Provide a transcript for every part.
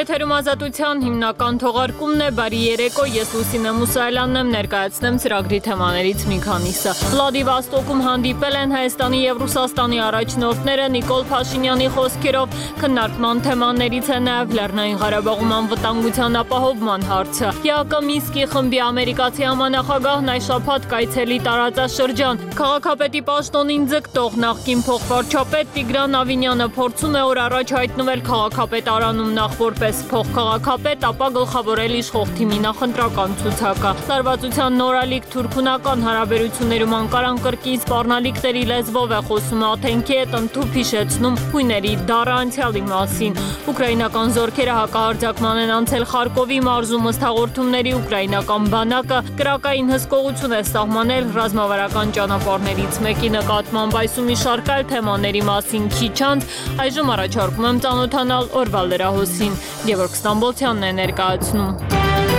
Եթերում ազատության հիմնական թողարկումն է, բարի երեկո, ես Լուսինե Մուսայելյանն եմ, ներկայացնեմ ծրագրի թեմաներից մի քանիսը։ Վլադիվոստոկում հանդիպել են Հայաստանի եւ Ռուսաստանի առաջնորդները, Նիկոլ Փաշինյանի խոսքերով քննարկման թեմաներից է նաեւ Լեռնային Ղարաբաղում անվտանգության ապահովման հարցը։ ԵԱԿ Մինսկի խմբի ամերիկացի համանախագահն այս շաբաթ կայցելի տարածաշրջան։ Քաղաքապետի պաշտոնին ձգտող նախկին փոխվարչապետ Տիգրան Ավինյանը փորձում է օր առաջ հայտնվել քաղաքապետարանում նախ որպես փոխքաղաքապետ, ապա գլխավորել իշխող թիմի նախընտրական ցուցակը։ Լարվածության նորալիք թուրք-հունական հարաբերություններում Անկարան կրկին սպառնալիքների լեզվով է խոսում Աթենքի հետ, ընդհուպ հիշեցնում հույների դառը անցյալի մասին։ Ուկրաինական զորքերը հակահարձակման են անցել Խարկովի մարզում, ըստ հաղորդումների ուկրաինական բանակը կրակային հսկողություն է սահմանել ռազմավարական ճանապարհներից մեկի նկատմամբ։ Այսու մի շարք այլ թեմաների մասին քիչ անց այժմ առաջարկում եմ ծանոթանալ օրվա լրահոսին։ Գևորգ Ստամբոլցյանն է ներկայացնում։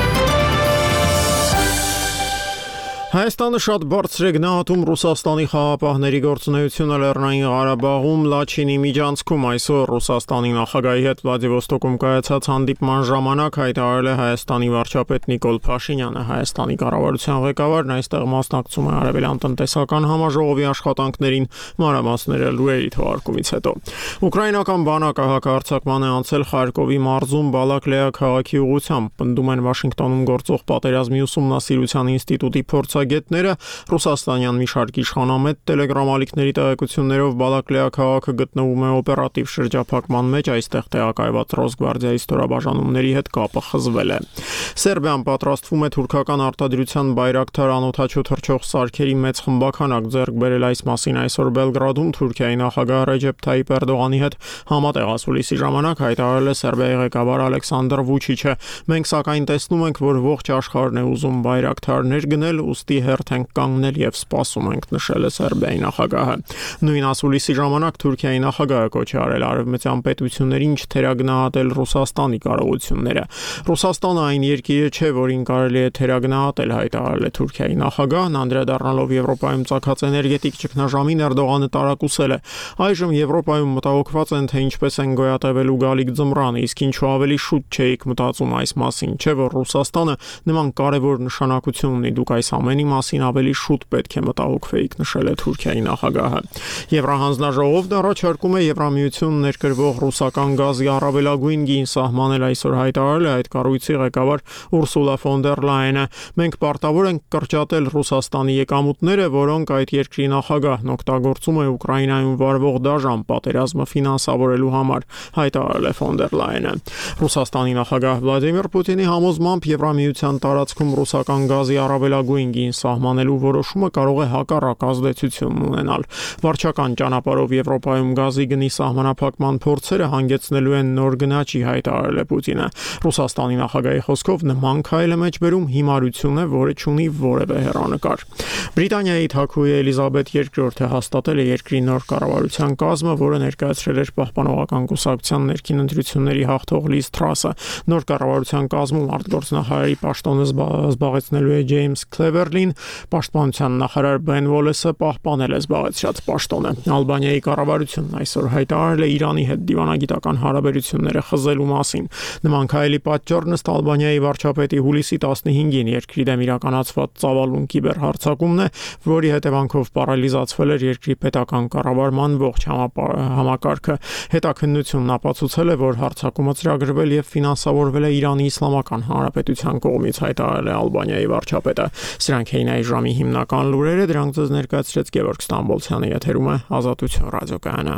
Հայաստանը շատ բարձր է գնահատում Ռուսաստանի խաղապահների գործունեությունը Լեռնային Ղարաբաղում Լաչինի միջանցքում։ Այսօր Ռուսաստանի նախագահի հետ Վլադիվոստոկում կայացած հանդիպման ժամանակ հայտարարել է Հայաստանի վարչապետ Նիկոլ Փաշինյանը։ Հայաստանի կառավարության ղեկավարն այստեղ մասնակցում է արևելյան տնտեսական համաժողովի աշխատանքներին, մանրամասները լուրերի թողարկումից հետո։ Ուկրաինական բանակը հակահարձակման է անցել Խարկովի մարզում Բալակլեա քաղաքի ուղղությամբ։ Պնդում են Վաշինգտոնում գործող պատերազմի ուսումնասիրության ինստիտուտի փորձագետները, ռուսաստանյան մի շարք իշխանամետ տելեգրամալիքների տեղեկություններով Բալակլեա քաղաքը գտնվում է օպերատիվ շրջափակման մեջ, այստեղ տեղակայված Ռոսգվարդիայի ստորաբաժանումների հետ կապը խզվել է։ Սերբիան պատրաստվում է թուրքական արտադրության Բայրակթար անօդաչու թռչող սարքերի մեծ խմբաքանակ ձեռք բերել, այս մասին այսօր Բելգրադում Թուրքիայի նախագահ Ռեջեփ Թայիպ Էրդողանի հետ համատեղ ասուլիսի ժամանակ հայտարարել է Սերբիայի ղեկավար Ալեքսանդր Վուչիչը։ Մենք սակայն տեսնում ենք, որ ողջ աշխարհն է ուզում Բայրակթարներ գնել, ուստի հերթ ենք կանգնել եւ սպասում ենք, նշել է Սերբիայի նախագահը։ Նույն ասուլիսի ժամանակ Թուրքիայի նախագահը կոչ է արել արևմտյան պետություններին չթերագնահատել Ռուսաստանի կարողությունները։ Ռուսաստանը այն երկիրը չէ, որին կարելի է թերագնահատել, հայտարարել է Թուրքիայի նախագահն, անդրադառնալով Եվրոպայում ծագած էներգետիկ ճգնաժամին Էրդողանը տարակուսել է։ Այժմ Եվրոպայում մտահոգված են, թե ինչպես են գոյատևելու գալիք ձմռանը, իսկ ինչու ավելի շուտ չէիք մտածում այս մասին, չէ՞ որ Ռուսաստանը նման կարևոր նշանակություն ունի, դուք այս ամենի մասին ավելի շուտ պետք է մտահոգվեիք, նշել է Թուրքիայի նախագահը։ Եվրահանձնաժողովն առաջարկում է Եվրամիությունն ներկրվող ռուսական գազի առավելագույն գին սահմանել, այսօր հայտարարել է այդ կառույցի ղեկավար Ուրսուլա ֆոն դեր Լայենը։ Մենք պարտավոր ենք կրճատել Ռուսաստանի եկամուտները, որոնք այդ երկրի նախագահն օգտագործում է Ուկրաինայում վարվող դաժան պատերազմը ֆինանսավորելու համար, հայտարարել է ֆոն դեր Լայենը։ Ռուսաստանի նախագահ Վլադիմիր Պուտինի համոզմամբ Եվրամիության տարածքում ռուսական գազի առավելագույն գին սահմանելու որոշումը կարող է հակառակ ազդեցություն ունենալ։ Վարչական ճանապարհով Եվրոպայում գազի գնի սահմանափակման փորձերը հանգեցնելու են նոր գնաճի, հայտարարել է Պուտինը։ Ռուսաստանի նախագահի խոսքով նման քայլը մեջբերում հիմարություն է, որը չունի որևէ հեռանկար։ Բրիտանիայի թագուհի Էլիզաբեթ II-ը հաստատել է երկրի նոր կառավարության կազմը, որը ներկայացրել էր Պահպանողական կուսակցության ներքին ընտրությունների հաղթող Լիզ Թրասը։ Նոր կառավարության կազմում արտգործնախարարի պաշտոնը զբաղեցնելու է Ջեյմս Քլևերլին, պաշտպանության նախարար Բեն Վոլեսը պահպանել է զբաղեցրած պաշտոնը։ Ալբանիայի կառավարությունն այսօր հայտարարել է Իրանի հետ դիվանագիտական հարաբերությունները խզելու մասին։ Նման քայլի պատճառն ըստ Ալբանիայի վարչապետի հուլիսի 15-ին երկրի դեմ իրականացված ծավալուն կիբերհարձակումն է, որի հետևանքով պարալիզացվել էր երկրի պետական կառավարման ողջ համակարգը։ Հետաքննությունն ապացուցել է, որ հարձակումը ծրագրվել եւ ֆինանսավորվել է Իրանի Իսլամական Հանրապետության կողմից, հայտարարել է Ալբանիայի վարչապետը։ Սրանք էին այս ժամի հիմնական լուրերը, դրանք ձեզ ներկայացրեց Գևորգ Ստամբոլցյանը, եթերում է Ազատություն ռադիոկայանը։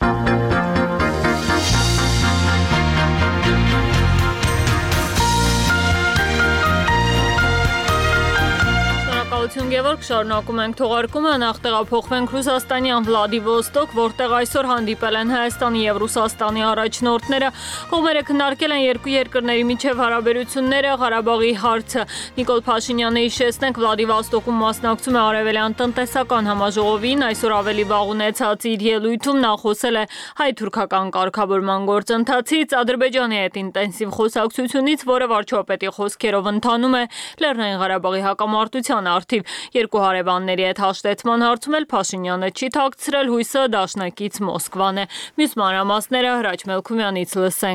Գևորգ, շարունակում ենք թողարկումը, նախ տեղափոխվենք Ռուսաստանյան Վլադիվոստոկ, որտեղ այսօր հանդիպել են Հայաստանի եւ Ռուսաստանի առաջնորդները։ Կողմերը քննարկել են երկու երկրների միջև հարաբերությունները, Ղարաբաղի հարցը։ Նիկոլ Փաշինյանը, հիշեցնենք, Վլադիվոստոկում մասնակցում է արևելյան տնտեսական համաժողովին, այսօր ավելի վաղ ունեցած իր ելույթում նա խոսել է հայ-թուրքական կարգավորման գործընթացից, Ադրբեջանի հետ ինտենսիվ խոսակցությունից, որը վարչապետի խոսքերով ընթանում է Լեռնային Ղարաբաղի հակամարտության առթիվ։ Երկու հարևանների հետ հաշտեցման հարցում էլ Փաշինյանը չի թաքցրել հույսը դաշնակից Մոսկվան է։ Մյուս մանրամասները Հրաչ Մելքումյանից լսենք։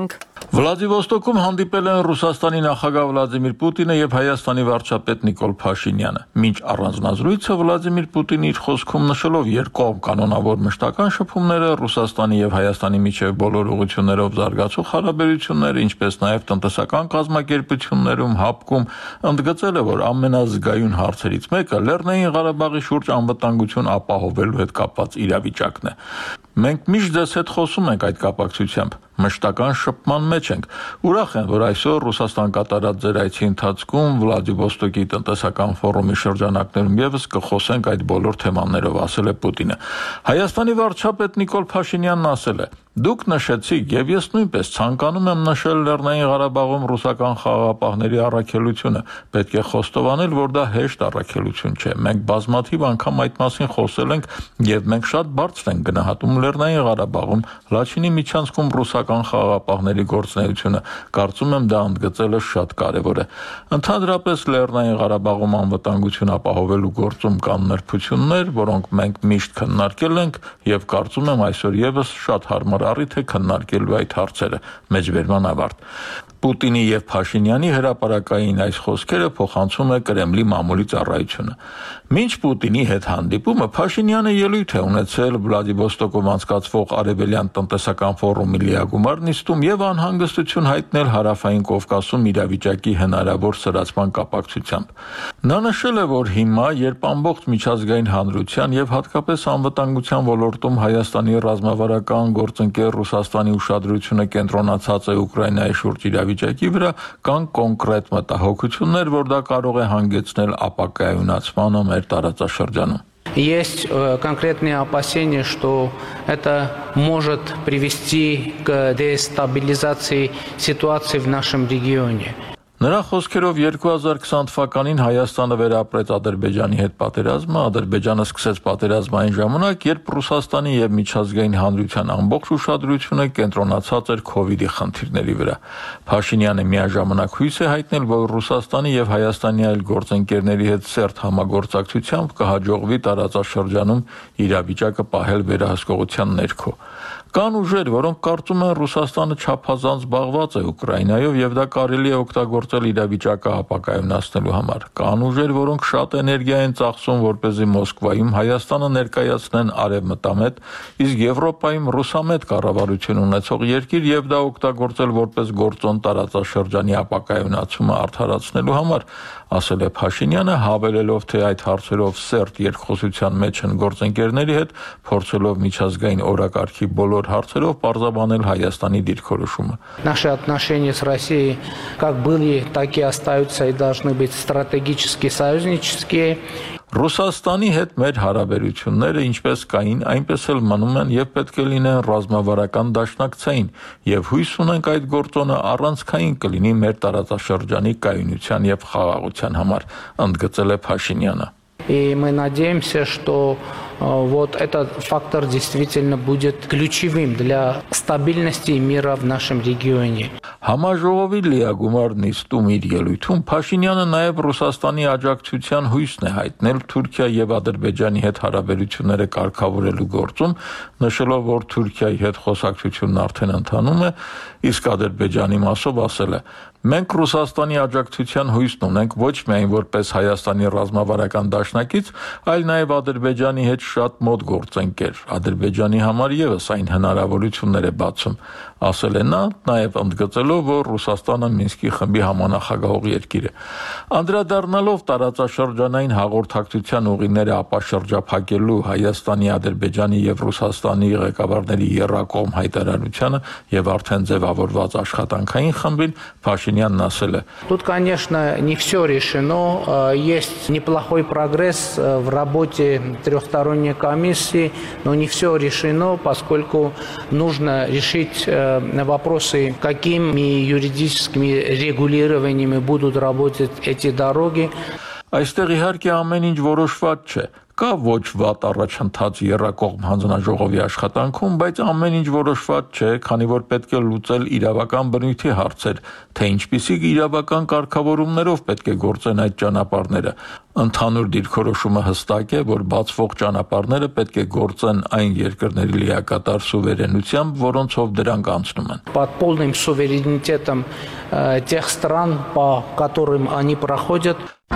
Վլադիվոստոկում հանդիպել են Ռուսաստանի նախագահ Վլադիմիր Պուտինը եւ Հայաստանի վարչապետ Նիկոլ Փաշինյանը։ Մինչ առանձնազրույցը Վլադիմիր Պուտինը իր խոսքում նշելով երկկողմ կանոնավոր մշտական շփումները Ռուսաստանի եւ Հայաստանի միջև բոլոր ուղղություններով զարգացող հարաբերությունները, ինչպես նաեւ տնտեսական կազմակերպություններում հապկում, ընդգծել է, որ ամենազգայուն հարցերից մեկը Լեռնային Ղարաբաղի շուրջ անվտանգություն ապահովելու հետ կապված իրավիճակն է։ Մենք միշտ ձեզ հետ խոսում ենք այդ կապակցությամբ, մշտական շփման մեջ ենք։ Ուրախ եմ, որ այսօր Ռուսաստան կատարած ձեր այցի ընթացքում Վլադիվոստոկի տնտեսական ֆորումի շրջանակներում եւս կխոսենք այդ բոլոր թեմաներով, ասել է Պուտինը։ Հայաստանի վարչապետ Նիկոլ Փաշինյանն ասել է. Դուք նշեցիք, եւ ես նույնպես ցանկանում եմ նշել Լեռնային Ղարաբաղում ռուսական խաղաղապահների առաքելությունը։ Պետք է խոստովանել, որ դա հեշտ առաքելություն չէ։ Մենք բազմաթիվ անգամ այդ մասին խոսել ենք եւ մենք շատ բարձր ենք գնահատում Լեռնային Ղարաբաղում Լաչինի միջանցքում ռուսական խաղաղապահների գործունեությունը։ Կարծում եմ դա ընդգծելը շատ կարեւոր է։ Ընդհանրապես Լեռնային Ղարաբաղում անվտանգություն ապահովելու գործում կան նրբություններ, որոնք մենք միշտ քննարկել ենք եւ կարծում եմ այսօր եւս շատ հարմար առիթ է քննարկելու այդ հարցերը։ Մեջբերման ավարտ։ Պուտինի եւ Փաշինյանի հրապարակային այս խոսքերը փոխանցում է Կրեմլի մամուլի ծառայությունը։ Մինչ Պուտինի հետ հանդիպումը Փաշինյանը ելույթ է ունեցել Վլադիվոստոկում անցկացվող Արևելյան տնտեսական ֆորումի լիագումար նիստում եւ անհանգստություն հայտնել Հարավային Կովկասում իրավիճակի հնարավոր սրացման կապակցությամբ։ Նա նշել է, որ հիմա, երբ ամբողջ միջազգային հանրության եւ հատկապես անվտանգության ոլորտում Հայաստանի ռազմավարական գործընկեր Ռուսաստանի ուշադրությունը կենտրոնացած է Ուկրաինայի շուրջ իրավիճակի վրա, կան կոնկրետ մտահոգություններ, որ դա կարող է հանգեցնել ապակայունացմանը մեր տարածաշրջանում։ Есть конкретные опасения, что это может привести к дестабилизации ситуации в нашем регионе. Նրա խոսքերով 2020 թվականին Հայաստանը վերապրեց Ադրբեջանի հետ պատերազմը, Ադրբեջանը սկսեց պատերազմային ժամանակ, երբ Ռուսաստանի եւ միջազգային հանրության ամբողջ ուշադրությունը կենտրոնացած էր COVID-ի խնդիրների վրա։ Փաշինյանը միաժամանակ հույս է հայտնել, որ Ռուսաստանի եւ Հայաստանի այլ գործընկերների հետ սերտ համագործակցությամբ կհաջողվի տարածաշրջանում իրավիճակը պահել վերահսկողության ներքո։ Կան ուժեր, որոնք կարծում են Ռուսաստանը չափազանց զբաղված է Ուկրաինայով եւ դա կարելի է օգտագործել իրավիճակը ապակայունացնելու համար։ Կան ուժեր, որոնք շատ էներգիա են ծախսում, որպեսզի Մոսկվայում Հայաստանը ներկայացնեն արևմտամետ, իսկ Եվրոպայում ռուսամետ կառավարություն ունեցող երկիր եւ դա օգտագործել որպես գործոն տարածաշրջանի ապակայունացումը արդարացնելու համար, ասել է Փաշինյանը, հավելելով, թե այդ հարցերով սերտ երկխոսության մեջ են գործընկերների հետ, փորձելով միջազգային օրակարգի բոլոր հարցերով պարզաբանել Հայաստանի դիրքորոշումը։ Наши отношения с Россией как были, так и остаются и должны быть стратегически союзнические. Ռուսաստանի հետ մեր հարաբերությունները ինչպես կային, այնպես էլ մնում են եւ պետք է լինեն ռազմավարական դաշնակցային եւ հույս ունենք այդ գործոնը առանցքային կլինի մեր տարածաշրջանի կայունության եւ խաղաղության համար, ընդգծել է Փաշինյանը։ И мы надеемся, что вот этот фактор действительно будет ключевым для стабильности и мира в нашем регионе. Համաժողովի լիագումար նիստում իր ելույթում Փաշինյանը նաև Ռուսաստանի աջակցության հույսն է հայտնել Թուրքիա եւ Ադրբեջանի հետ հարաբերությունները կարգավորելու գործում, նշելով, որ Թուրքիայի հետ խոսակցությունն արդեն ընթանում է, իսկ Ադրբեջանի մասով ասել է. Մենք Ռուսաստանի աջակցության հույսն ունենք ոչ միայն որպես Հայաստանի ռազմավարական դաշնակից, այլ նաև Ադրբեջանի հետ շատ մոտ գործընկեր։ Ադրբեջանի համար եւս այն հնարավորություններ է բացում, ասել է նա, նաև ընդգծելով, որ Ռուսաստանը Մինսկի խմբի համանախագահող երկիր է։ Անդրադառնալով տարածաշրջանային հաղորդակցության ուղիները ապաշրջափակելու Հայաստանի, Ադրբեջանի եւ Ռուսաստանի ղեկավարների եռակողմ հայտարարությանը եւ արդեն ձևավորված աշխատանքային խմբին Փաշինյանն ասել է. Тут, конечно, не все решено. Есть неплохой прогресс в работе трехсторонней комиссии, но не все решено, поскольку нужно решить вопросы, какими юридическими регулированиями будут работать эти дороги. Այստեղ իհարկե ամեն ինչ որոշված չէ։ Կա ոչ վատ առաջընթաց եռակողմ հանձնաժողովի աշխատանքում, բայց ամեն ինչ որոշված չէ, քանի որ պետք է լուծել իրավական բնույթի հարցեր, թե ինչպիսի իրավական կարգավորումներով պետք է գործեն այդ ճանապարհները։ Ընդհանուր դիրքորոշումը հստակ է, որ բացվող ճանապարհները պետք է գործեն այն երկրների լիակատար սուվերենությամբ, որոնցով դրանք անցնում են։ Под полным суверенитетом тех стран, по которым они проходят.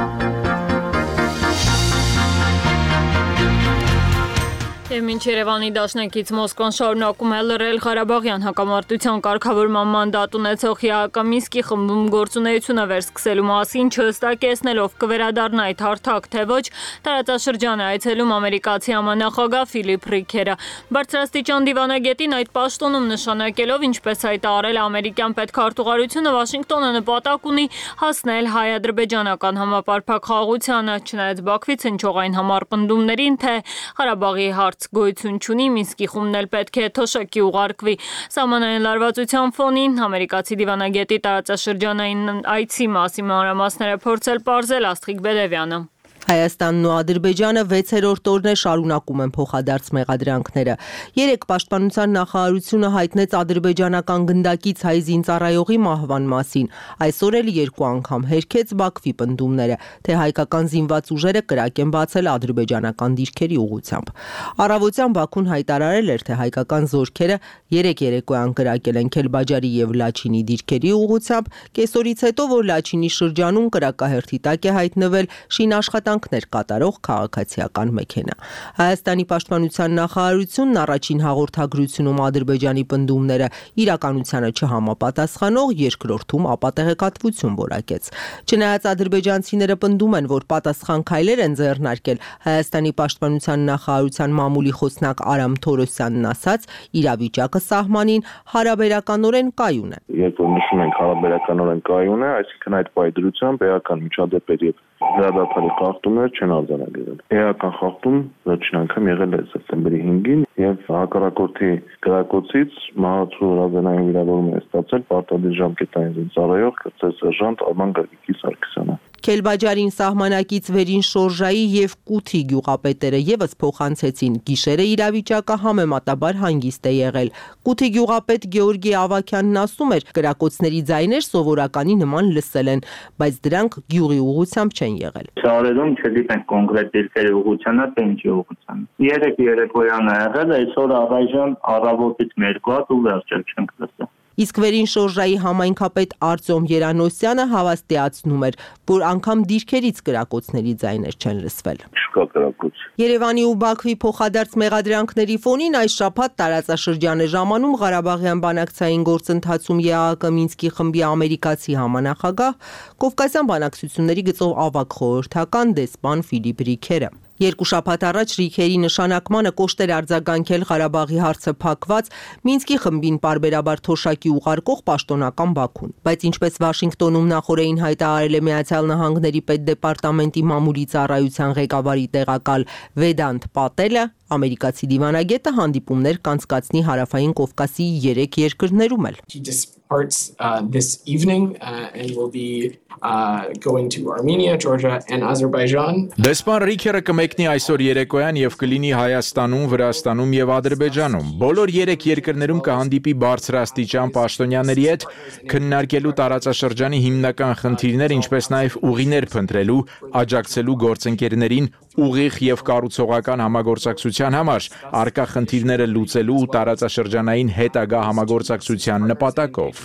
Եվ մինչ Երևանի դաշնակից Մոսկվան շարունակում է լռել Ղարաբաղյան հակամարտության կարգավորման մանդատ ունեցող ՀԱԿ Մինսկի խմբում գործունեությունը վերսկսելու մասին չհստակեցնելով կվերադառնա այդ հարթակ, թե ոչ, տարածաշրջան է այցելում ամերիկացի համանախագահ Ֆիլիպ Ռիքերը։ Բարձրաստիճան դիվանագետին այդ պաշտոնում նշանակելով, ինչպես հայտարարել ամերիկյան պետքարտուղարությունը, Վաշինգտոնը նպատակ ունի հասնել հայ-ադրբեջանական համապարփակ խաղաղությանը, չնայած Բաքվից հնչող այն համարպնդումներին, թե Ղարաբաղի հարց գոյություն չունի, Մինսկի խումբն էլ պետք է թոշակի ուղարկվի։ Սահմանային լարվածության ֆոնին ամերիկացի դիվանագետի տարածաշրջանային այցի մասին մանրամասները փորձել պարզել Աստղիկ Բեդևյանը։ Հայաստանն ու Ադրբեջանը 6-րդ օրն է շարունակում են փոխադարձ մեղադրանքները։ Երեկ Պաշտպանության նախարարությունը հայտնեց ադրբեջանական գնդակից հայ զինծառայողի մահվան մասին։ Այսօր էլ 2 անգամ հերքեց Բաքվի պնդումները, թե հայկական զինված ուժերը կրակ են բացել ադրբեջանական դիրքերի ուղղությամբ։ Առավոտյան Բաքուն հայտարարել էր, թե հայկական զորքերը երեկ երեկոյան կրակել են Քելբաջարի եւ Լաչինի դիրքերի ուղղությամբ, կեսօրից հետո, որ Լաչինի շրջանում կրակահերթի տակ է հայտնվել շինաշխատանքներ կատարող քաղաքացիական մեքենա։ Հայաստանի պաշտպանության նախարարությունն առաջին հաղորդագրությունում Ադրբեջանի պնդումները իրականությանը չհամապատասխանող երկրորդում ապատեղեկատվություն որակեց։ Չնայած ադրբեջանցիները պնդում են, որ պատասխան քայլեր են ձեռնարկել, Հայաստանի պաշտպանության նախարարության մամուլի խոսնակ Արամ Թորոսյանն ասաց, իրավիճակը սահմանին հարաբերականորեն կայուն է։ Երբ որ նշում ենք հարաբերականորեն կայուն է, այսինքն այդ պայդրությամբ էական միջադեպեր եւ հրադադարի խախտումներ չեն արձանագրվել։ Էական խախտում վերջին անգամ եղել է սեպտեմբերի 5-ին եւ հակառակորդի գրակոցից մահացու ռազենային վիրավորում է ստացել պարտադիր ժամկետային զինծառայող կրծեր սերժանտ Արման Գագիկի Սարգսյանը։ Քելբաջարին սահմանակից վերին Շորժայի եւ Կութի գյուղապետերը եւս փոխանցեցին գիշերը իրավիճակը համեմատաբար հանգիստ է եղել։ Կութի գյուղապետ Գեորգի Ավակյանն ասում էր, կրակոցների ձայներ սովորականի նման լսել են, բայց դրանք գյուղի ուղղությամբ չեն եղել։ Շարերում չգիտենք կոնկրետ դիրքերի ուղղությանը, թե ինչի ուղղությամբ։ Երեք երեկոյան է եղել, այսօր առայժմ առավոտից 2 հատ ու վերջել չենք լսել։ Իսկ վերին Շորժայի համայնքապետ Արտյոմ Երանոսյանը հավաստիացնում էր, որ անգամ դիրքերից կրակոցների ձայներ չեն լսվել։ Չկա կրակոց։ Երևանի ու Բաքվի փոխադարձ մեղադրանքների ֆոնին այս շաբաթ տարածաշրջան է ժամանում Ղարաբաղյան բանակցային գործընթացում ԵԱՀԿ Մինսկի խմբի ամերիկացի համանախագահ, Կովկասյան բանակցությունների գծով ավագ խորհրդական դեսպան Ֆիլիպ Ռիքերը։ 2 շաբաթ առաջ Ռիքերի նշանակմանը կոշտ էր արձագանքել Ղարաբաղի հարցը փակված Մինսկի խմբին պարբերաբար թոշակի ուղարկող պաշտոնական Բաքուն։ Բայց ինչպես Վաշինգտոնում նախորդին հայտարարել է Միացյալ Նահանգների պետդեպարտամենտի մամուլի ծառայության ղեկավարի տեղակալ Վեդանտ Պատելը, ամերիկացի դիվանագետը հանդիպումներ կանցկացնի Հարավային Կովկասի 3 երկրներում էլ։ This evening and will be going to Armenia, Georgia and Azerbaijan. Դեսպան Ռիքերը կմեկնի այսօր երեկոյան եւ կլինի Հայաստանում, Վրաստանում եւ Ադրբեջանում։ Բոլոր 3 երկրներում կհանդիպի բարձրաստիճան պաշտոնյաների հետ քննարկելու տարածաշրջանի հիմնական խնդիրներ, ինչպես նաեւ ուղիներ փնտրելու, աջակցելու գործընկերներին ուղիղ եւ կառուցողական համագործակցության համար, արկա խնդիրները լուծելու ու տարածաշրջանային հետագա համագործակցության նպատակով։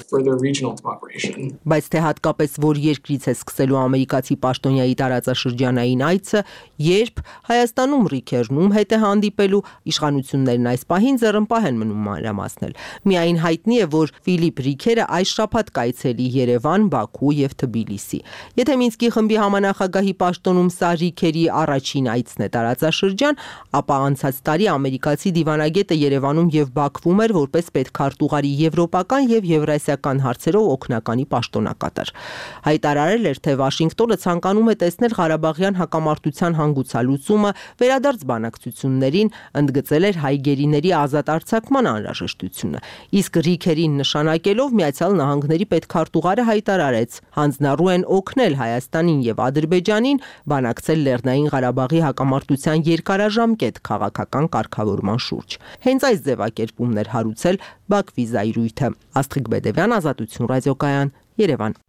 Բայց թե հատկապես որ երկրից է սկսելու ամերիկացի պաշտոնյայի տարածաշրջանային այցը, երբ Հայաստանում Ռիքերնում հետ է հանդիպելու, իշխանություններն այս պահին ձեռնպահ են մնում մանրամասնել։ Միայն հայտնի է, որ Ֆիլիպ Ռիքերը այս շաբաթ կայցելի Երևան, Բաքու եւ Թբիլիսի։ Եթե Մինսկի խմբի համանախագահի պաշտոնում սա Ռիքերի առաջին այցն է տարածաշրջան, ապա անցած տարի ամերիկացի դիվանագետը Երևանում եւ Բաքվում էր որպես պետքարտուղարի եվրոպական եւ եվրասիական հարցերով օգնականի պաշտոնակատար։ Հայտարարել էր, թե Վաշինգտոնը ցանկանում է տեսնել Ղարաբաղյան հակամարտության հանգուցալուծումը վերադարձ բանակցություններին, ընդգծել էր հայ գերիների ազատ արձակման անհրաժեշտությունը։ Իսկ Ռիքերին նշանակելով Միացյալ Նահանգների պետքարտուղարը հայտարարեց, հանձնառու են օգնել Հայաստանին եւ Ադրբեջանին բանակցել Լեռնային Ղարաբաղի Ղարաբաղի հակամարտության երկարաժամկետ քաղաքական կարգավորման շուրջ։ Հենց այս ձևակերպումն էր հարուցել Բաքվի զայրույթը։ Աստղիկ Բեդևյան, Ազատություն ռադիոկայան, Երևան։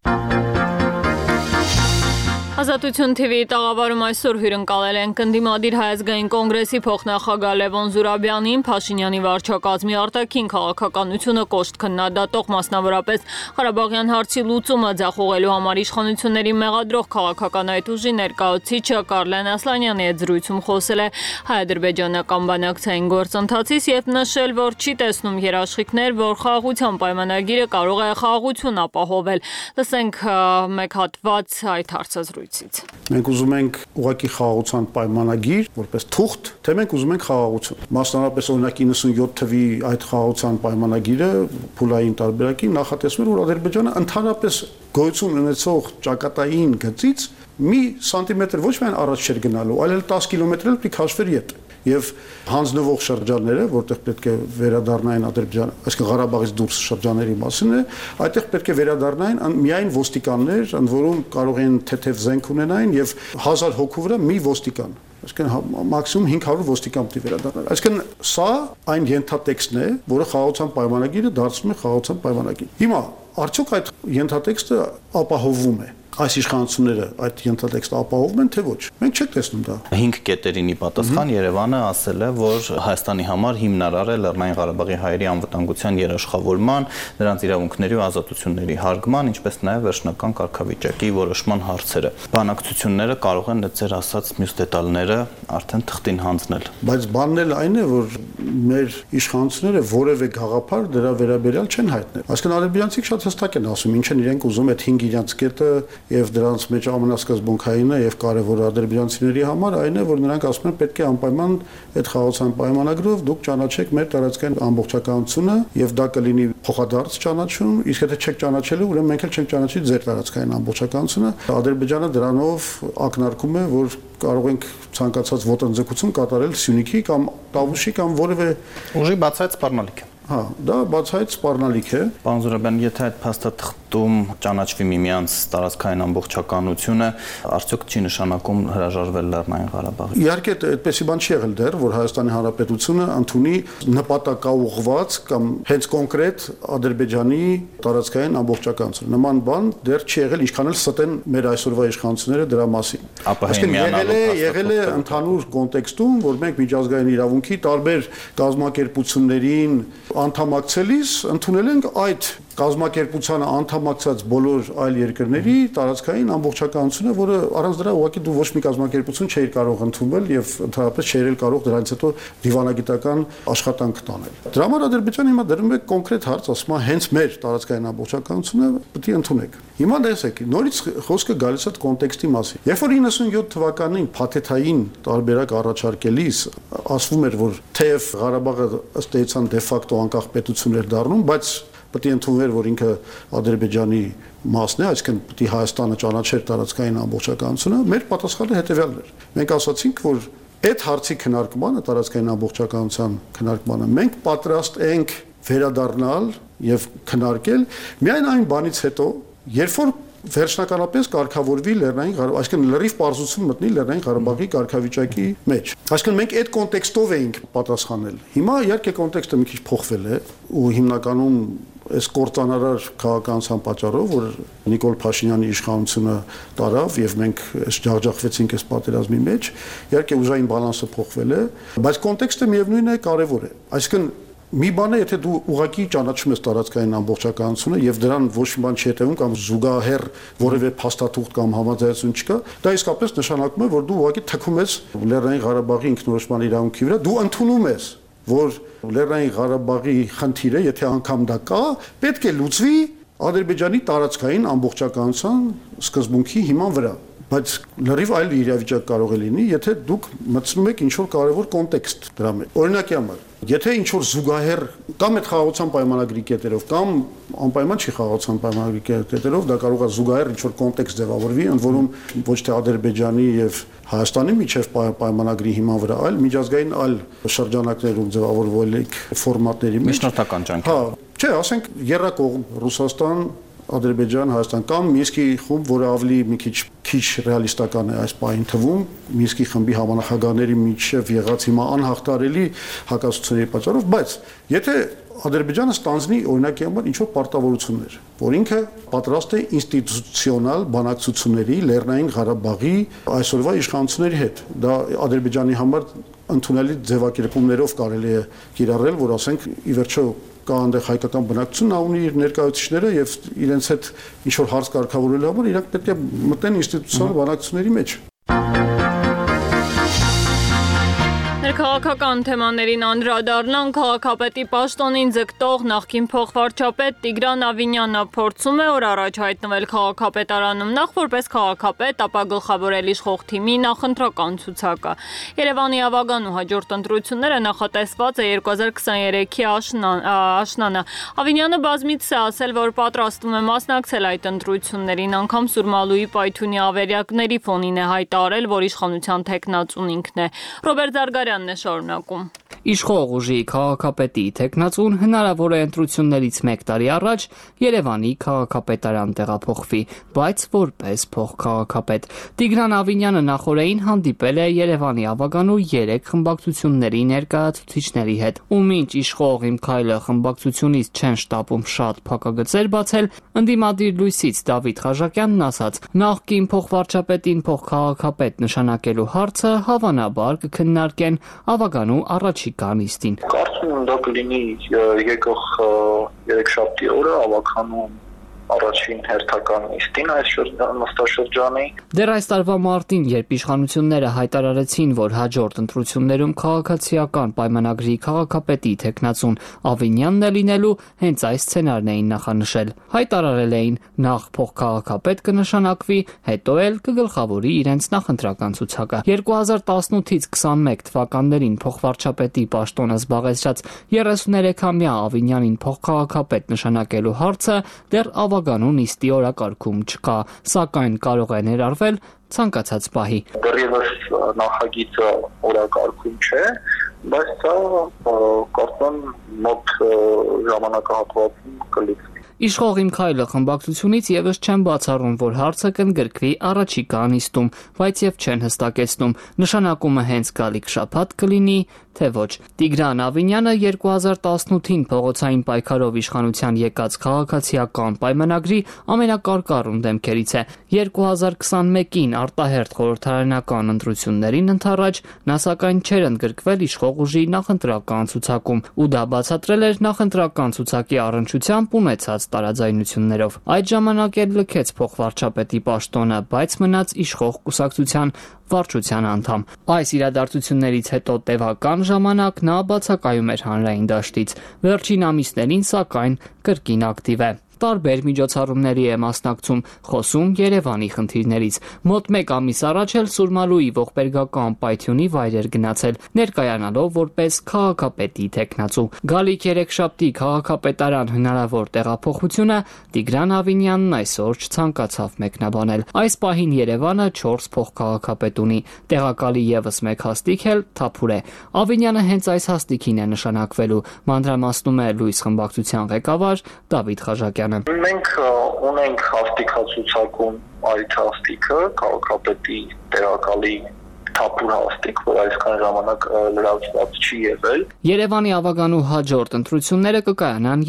Ազատություն TV-ի տաղավարում այսօր հյուրընկալել ենք ընդդիմադիր Հայազգային կոնգրեսի փոխնախագահ Լևոն Զուրաբյանին, Փաշինյանի վարչակազմի արտաքին քաղաքականությունը կոշտ քննադատող, մասնավորապես Ղարաբաղյան հարցի լուծումը ձախողելու համար իշխանությունների մեղադրող քաղաքական այդ ուժի ներկայացուցիչը Կարլեն Ասլանյանի հետ զրույցում խոսել է հայ-ադրբեջանական բանակցային գործընթացից եւ նշել, որ չի տեսնում երաշխիքներ, որ խաղաղության պայմանագիրը կարող է խաղաղություն ապահովել։ Լսենք մեկ հատված այդ հարցազրույցից։ Մենք ուզում ենք ուղղակի խաղաղության պայմանագիր, որպես թուղթ, թե մենք ուզում ենք խաղաղություն։ Մասնավորապես օրինակ 97 թվի այդ խաղաղության պայմանագիրը փուլային տարբերակի նախատեսում էր, որ Ադրբեջանը ընդհանրապես գոյություն ունեցող ճակատային գծից մի սանտիմետր ոչ միայն առաջ չէր գնալու, այլ 10 կիլոմետր էլ պետք է հաշվեր ետ։ Եվ հանձնվող շրջանները, որտեղ պետք է վերադառնային Ադրբեջան, այսինքն Ղարաբաղից դուրս շրջանների մասին է, այդտեղ պետք է վերադառնային միայն ոստիկաններ, ընդ որում կարող են թեթև զենք ունենային եւ 1000 հոգու վրա մի ոստիկան։ Այսինքն մաքսիմում 500 ոստիկան պետք է վերադառնալ։ Այսինքն սա այն ենթատեքստն է, որը խաղաղության պայմանագիրը դարձնում է խաղաղության պայմանագիր։ Հիմա արդյոք այդ ենթատեքստը ապահովում է։ Այս իշխանությունները այդ ենթատեքստը ապահովում են թե ոչ։ Մենք չենք տեսնում դա։ 5 կետերինի պատասխան Երևանը ասել է, որ Հայաստանի համար հիմնարար է Լեռնային Ղարաբաղի հայերի անվտանգության երաշխավորման, նրանց իրավունքների ու ազատությունների հարգման, ինչպես նաև վերջնական կարգավիճակի որոշման հարցերը։ Բանակցությունները կարող են ձեր ասած մյուս դետալները արդեն թղթին հանձնել։ Բայց բանն էլ այն է, որ մեր իշխանությունները որևէ գաղափար դրա վերաբերյալ չեն հայտնել։ Այսինքն ադրբեջանցիք շատ հստակ են ասում, ինչ են իրենք ուզում այդ 5 իրենց կետը եւ դրանց մեջ ամենասկզբունքայինը եւ կարեւորը ադրբեջանցիների համար այն է, որ նրանք ասում են պետք է անպայման այդ խաղաղության պայմանագրով դուք ճանաչեք մեր տարածքային ամբողջականությունը եւ դա կլինի փոխադարձ ճանաչում, իսկ եթե չեք ճանաչելու, ուրեմն մենք էլ չենք ճանաչի ձեր տարածքային ամբողջականությունը։ Ադրբեջանը դրանով ակնարկում է, որ կարող ենք ցանկացած ոտնձգություն կատարել Սյունիքի կամ Տավուշի կամ որևէ ուժի բացայց սպառնալիք է։ Հա, դա բացայց սպառնալիք է։ Պարոն Զուրաբյան, եթե այդ փաստաթղթում ճանաչվի միմյանց տարածքային ամբողջականությունը, արդյոք չի նշանակում հրաժարվել Լեռնային Ղարաբաղից։ Իհարկե, այդպեսի բան չի եղել դեռ, որ Հայաստանի Հանրապետությունը ընդունի նպատակաուղղված կամ հենց կոնկրետ Ադրբեջանի տարածքային ամբողջականություն։ Նման բան դեռ չի եղել, ինչքան էլ ստեն մեր այսօրվա իշխանությունները դրա մասին։ Եղել է ընդհանուր կոնտեքստում, որ մենք միջազգային իրավունքի տարբեր կազմակերպություններին անդամակցելիս ընդունել ենք այդ կազմակերպությանը անդամակցած բոլոր այլ երկրների տարածքային ամբողջականությունը, որը առանց դրա ուղղակի դու ոչ մի կազմակերպություն չէիր կարող ընդունվել եւ ընդհանրապես չէր կարող դրանից հետո դիվանագիտական աշխատանք տանել։ Դրա համար Ադրբեջանը հիմա դրում է կոնկրետ հարց, ասում է հենց մեր տարածքային ամբողջականությունը պետք է ընդունեք։ Հիմա տեսեք, նորից խոսքը գալիս է կոնտեքստի մասին։ Երբ որ 97 թվականին փաթեթային տարբերակ առաջարկելիս ասվում էր, որ թեև Ղարաբաղը ըստ էության դե ֆակտո անկախ պետություն էր դառնում, բայց պետք է ընդունվեր, որ ինքը Ադրբեջանի մասն է, այսինքն պետք է Հայաստանը ճանաչեր տարածքային ամբողջականությունը, մեր պատասխանը հետևյալն էր։ Մենք ասացինք, որ այդ հարցի քննարկմանը, տարածքային ամբողջականության քննարկմանը մենք պատրաստ ենք վերադառնալ եւ քննարկել միայն այն բանից հետո, երբ որ վերջնականապես կարգավորվի Լեռնային Ղարաբաղ, այսինքն լրիվ պարզություն մտնի Լեռնային Ղարաբաղի կարգավիճակի մեջ։ Այսինքն մենք այդ կոնտեքստով էինք պատասխանել։ Հիմա իհարկե կոնտեքստը մի քիչ փոխվել է ու հիմնականում այս կործանարար քաղաքականության պատճառով, որ Նիկոլ Փաշինյանի իշխանությունը տարավ եւ մենք այս ջախջախվեցինք այս պատերազմի մեջ, իհարկե ուժային բալանսը փոխվել է, բայց կոնտեքստը միևնույնն է կարեւոր է։ Այսինքն մի բան է, եթե դու ուղղակի ճանաչում ես տարածքային ամբողջականությունը եւ դրան ոչ մի բան չի հետեւում կամ զուգահեռ որևէ փաստաթուղթ կամ համաձայնություն չկա, դա իսկապես նշանակում է, որ դու ուղղակի թքում ես Լեռնային Ղարաբաղի ինքնորոշման իրավունքի վրա, դու ընդունում ես, որ Լեռնային Ղարաբաղի խնդիրը, եթե անգամ դա կա, պետք է լուծվի Ադրբեջանի տարածքային ամբողջականության սկզբունքի հիման վրա։ Բայց լրիվ այլ իրավիճակ կարող է լինի, եթե դուք մտցնում եք ինչ-որ կարևոր կոնտեքստ դրա մեջ։ Օրինակի համար, եթե ինչ-որ զուգահեռ կամ այդ խաղաղության պայմանագրի կետերով կամ անպայման չի խաղաղության պայմանագրի կետերով, դա կարող է զուգահեռ ինչ-որ կոնտեքստ ձևավորվի, ընդ որում ոչ թե Ադրբեջանի եւ Հայաստանի միջև պայմանագրի հիման վրա, այլ միջազգային այլ շրջանակներում ձևավորվելիք ֆորմատների մեջ։ Միջնորդական ջանքեր։ Հա, չէ, ասենք եռակողմ Ռուսաստան, Ադրբեջան-Հայաստան կամ Մինսկի խումբ, որը ավելի մի քիչ ռեալիստական է այս պահին թվում, Մինսկի խմբի համանախագահների միջև եղած հիմա անհաղթարելի հակասությունների պատճառով, բայց եթե Ադրբեջանը ստանձնի օրինակի համար ինչ-որ պարտավորություններ, որ ինքը պատրաստ է ինստիտուցիոնալ բանակցությունների Լեռնային Ղարաբաղի այսօրվա իշխանությունների հետ, դա Ադրբեջանի համար ընդունելի ձևակերպումներով կարելի է կիրառել, որ ասենք ի վերջո կա այնտեղ հայկական բնակչություն, նա ունի իր ներկայացուցիչները եւ իրենց հետ ինչ որ հարց կարգավորելու համար իրանք պետք է մտնեն ինստիտուցիոնալ բանակցությունների մեջ։ Քաղաքական թեմաներին անդրադառնան քաղաքապետի պաշտոնին ձգտող նախկին փոխվարչապետ Տիգրան Ավինյանը փորձում է օր առաջ հայտնվել քաղաքապետարանում նախ որպես քաղաքապետ, ապա գլխավորել իշխող թիմի նախընտրական ցուցակը։ Երևանի ավագանու հաջորդ ընտրությունները նախատեսված է 2023-ի աշնանը։ Ավինյանը բազմիցս է ասել, որ պատրաստվում է մասնակցել այդ ընտրություններին, անգամ Սուրմալուի Պայթյունի ավերակների ֆոնին է հայտարարել, որ իշխանության թեկնածուն ինքն է։ Ռոբերտ Զարգարյանն է շարունակում։ Իշխող ուժի քաղաքապետի թեկնածուն հնարավոր է ընտրություններից 1 տարի առաջ Երևանի քաղաքապետարան տեղափոխվի, բայց որպես փոխքաղաքապետ։ Տիգրան Ավինյանը նախորդին հանդիպել է Երևանի ավագանու 3 խմբակցությունների ներկայացուցիչների հետ, ու մինչ իշխող Իմ քայլը խմբակցությունից չեն շտապում շատ փակագծեր բացել, ընդդիմադիր լույսից Դավիթ Խաչակյանն ասաց. նախկին փոխվարչապետին փոխքաղաքապետ նշանակելու հարցը հավանաբար կքննարկեն ավագանու առաջիկա նիստին։ Կարծում եմ դա կլինի եկող երեքշաբթի օրը ավագանու առաջին հերթական նիստին այս նստաշրջանի։ Դեռ այս տարվա մարտին, երբ իշխանությունները հայտարարեցին, որ հաջորդ ընտրություններում քաղաքացիական պայմանագրի քաղաքապետի թեկնածուն Ավինյանն է լինելու, հենց այս սցենարն էին նախանշել։ Հայտարարել էին նախ փոխքաղաքապետ կնշանակվի, հետո էլ կգլխավորի իրենց նախընտրական ցուցակը։ 2018-ից 21 թվականներին փոխվարչապետի պաշտոնը զբաղեցրած 33-ամյա Ավինյանին փոխքաղաքապետ նշանակելու հարցը դեռ ավագանու նիստի օրակարգում չկա, սակայն կարող է ներառվել ցանկացած պահի։ Դեռևս նախագիծը օրակարգում չէ, բայց դա կարծում մոտ ժամանակահատվածում կլինի։ Իշխող Իմ քայլը խմբակցությունից եւս չեն բացառում, որ հարցը կընդգրկվի առաջիկա նիստում, բայց եւ չեն հստակեցնում նշանակումը հենց գալիք շաբաթ կլինի, թե ոչ։ Տիգրան Ավինյանը 2018-ին փողոցային պայքարով իշխանության եկած քաղաքացիական պայմանագրի ամենակարկառուն դեմքերից է։ 2021-ին արտահերթ խորհրդարանական ընտրություններին ընդառաջ նա սակայն չէր ընդգրկվել իշխող ուժի նախընտրական ցուցակում, ու դա բացատրել էր նախընտրական ցուցակի առնչությամբ ունեցած տարաձայնություններով։ Այդ ժամանակ էլ լքեց փոխվարչապետի պաշտոնը, բայց մնաց իշխող կուսակցության վարչության անդամ։ Այս իրադարձություններից հետո տևական ժամանակ նա բացակայում էր հանրային դաշտից։ Վերջին ամիսներին սակայն կրկին ակտիվ է։ Տարբեր միջոցառումների է մասնակցում, խոսում Երևանի խնդիրներից։ Մոտ 1 ամիս առաջ էլ Սուրմալուի ողբերգական Պայթյունի վայր էր գնացել, ներկայանալով որպես քաղաքապետի թեկնածու։ Գալիք երեքշաբթի քաղաքապետարան հնարավոր տեղափոխությունը Տիգրան Ավինյանն այսօր չցանկացավ մեկնաբանել։ Այս պահին Երևանը 4 փոխքաղաքապետ ունի, տեղակալի եւս 1 հաստիք էլ թափուր է։ Ավինյանը հենց այս հաստիքին է նշանակվելու, մանրամասնում է Լույս խմբակցության ղեկավար Դավիթ Խաչակյանը։ Մենք ունենք հաստիքացուցակում այդ հաստիքը քաղաքապետի տեղակալի թափուր հաստիք, որ այսքան ժամանակ լրացված չի եղել։ Երևանի ավագանու հաջորդ ընտրությունները կկայանան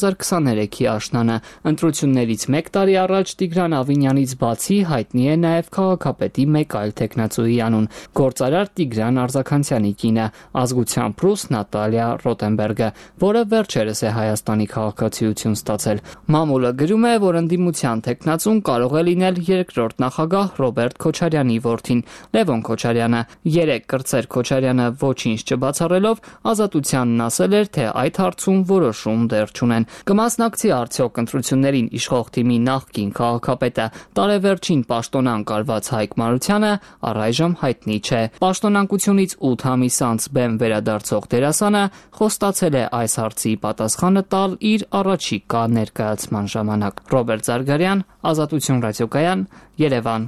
2023-ի աշնանը։ Ընտրություններից 1 տարի առաջ Տիգրան Ավինյանից բացի հայտնի է նաև քաղաքապետի մեկ այլ թեկնածուի անուն՝ գործարար Տիգրան Արձաքանցյանի կինը, ազգությամբ ռուս Նատալիա Ռոտենբերգը, որը վերջերս է Հայաստանի քաղաքացիություն ստացել։ Մամուլը գրում է, որ ընդդիմության թեկնածուն կարող է լինել երկրորդ նախագահ Ռոբերտ Քոչարյանի որդին՝ Լևոն Քոչարյանը։ 3 կրծեր Քոչարյանը ոչինչ չբացառելով Ազատությանն ասել էր, թե այդ հարցում որոշում դեռ չունեն։ Կմասնակցի արդյոք ընտրություններին իշխող թիմի նախկին քաղաքապետը տարեվերջին պաշտոնան կարված Հայկ Մարությանը առայժմ հայտնի չէ։ Պաշտոնանկությունից 8 ամիս անց բեմ վերադարձող դերասանը խոստացել է այս հարցի պատասխանը տալ իր առաջիկա ներկայացման ժամանակ։ Ռոբերտ Զարգարյան, Ազատություն ռադիոկայան, Երևան։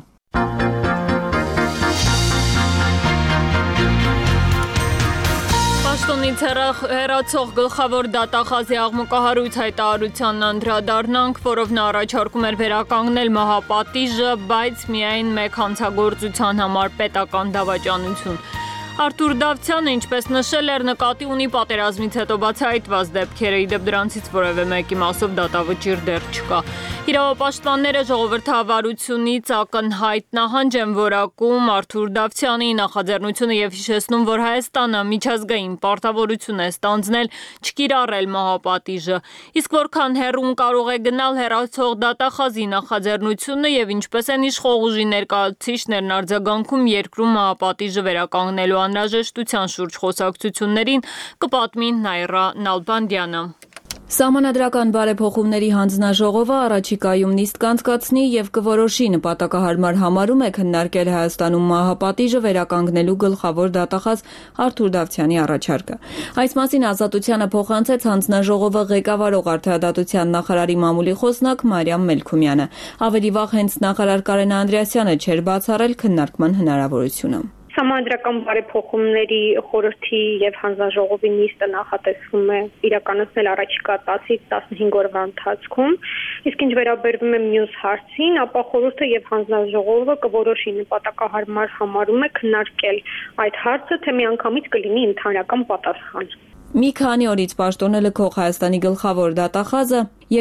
Հայաստանից հեռացող գլխավոր դատախազի աղմկահարույց հայտարարությանն անդրադառնանք, որով նա առաջարկում էր վերականգնել մահապատիժը, բայց միայն մեկ հանցագործության համար պետական դավաճանություն։ Արթուր Դավթյանը, ինչպես նշել էր, նկատի ունի պատերազմից հետո բացահայտված դեպքերը, ի դեպ դրանցից որևէ մեկի մասով դատավճիռ դեռ չկա։ Իրավապաշտպանները ժողովրդավարությունից ակնհայտ նահանջ են որակում Արթուր Դավթյանի նախաձեռնությունը եւ հիշեցնում, որ Հայաստանը միջազգային պարտավորություն է ստանձնել չկիրառել մահապատիժը։ Իսկ որքան հեռուն կարող է գնալ հեռացող դատախազի նախաձեռնությունը եւ ինչպես են իշխող ուժի ներկայացուցիչներն արձագանքում երկրում մահապատիժը վերականգնելու անհրաժեշտության շուրջ խոսակցություններին, կպատմի Նայրա Նալբանդյանը։ Սահմանադրական բարեփոխումների հանձնաժողովը առաջիկայում նիստ կանցկացնի եւ կորոշի նպատակահարմար համարում է քննարկել Հայաստանում մահապատիժը վերականգնելու գլխավոր դատախազ Արթուր Դավթյանի առաջարկը։ Այս մասին Ազատությանը փոխանցեց հանձնաժողովը ղեկավարող Արդարադատության նախարարի մամուլի խոսնակ Մարիամ Մելքումյանը։ Ավելի վաղ հենց նախարար Կարեն Անդրեասյանը չէր բացառել քննարկման հնարավորությունը։ Սահմանադրական բարեփոխումների խորհրդի եւ հանձնաժողովի նիստը նախատեսվում է իրականացնել առաջիկա 10-ից 15 օրվա ընթացքում, իսկ ինչ վերաբերվում է մյուս հարցին, ապա խորհուրդը եւ հանձնաժողովը կորոշի նպատակահարմար համարում է քննարկել այդ հարցը, թե միանգամից կլինի ընդհանրական պատասխան։ Մի քանի օրից պաշտոնը լքող Հայաստանի գլխավոր դատախազը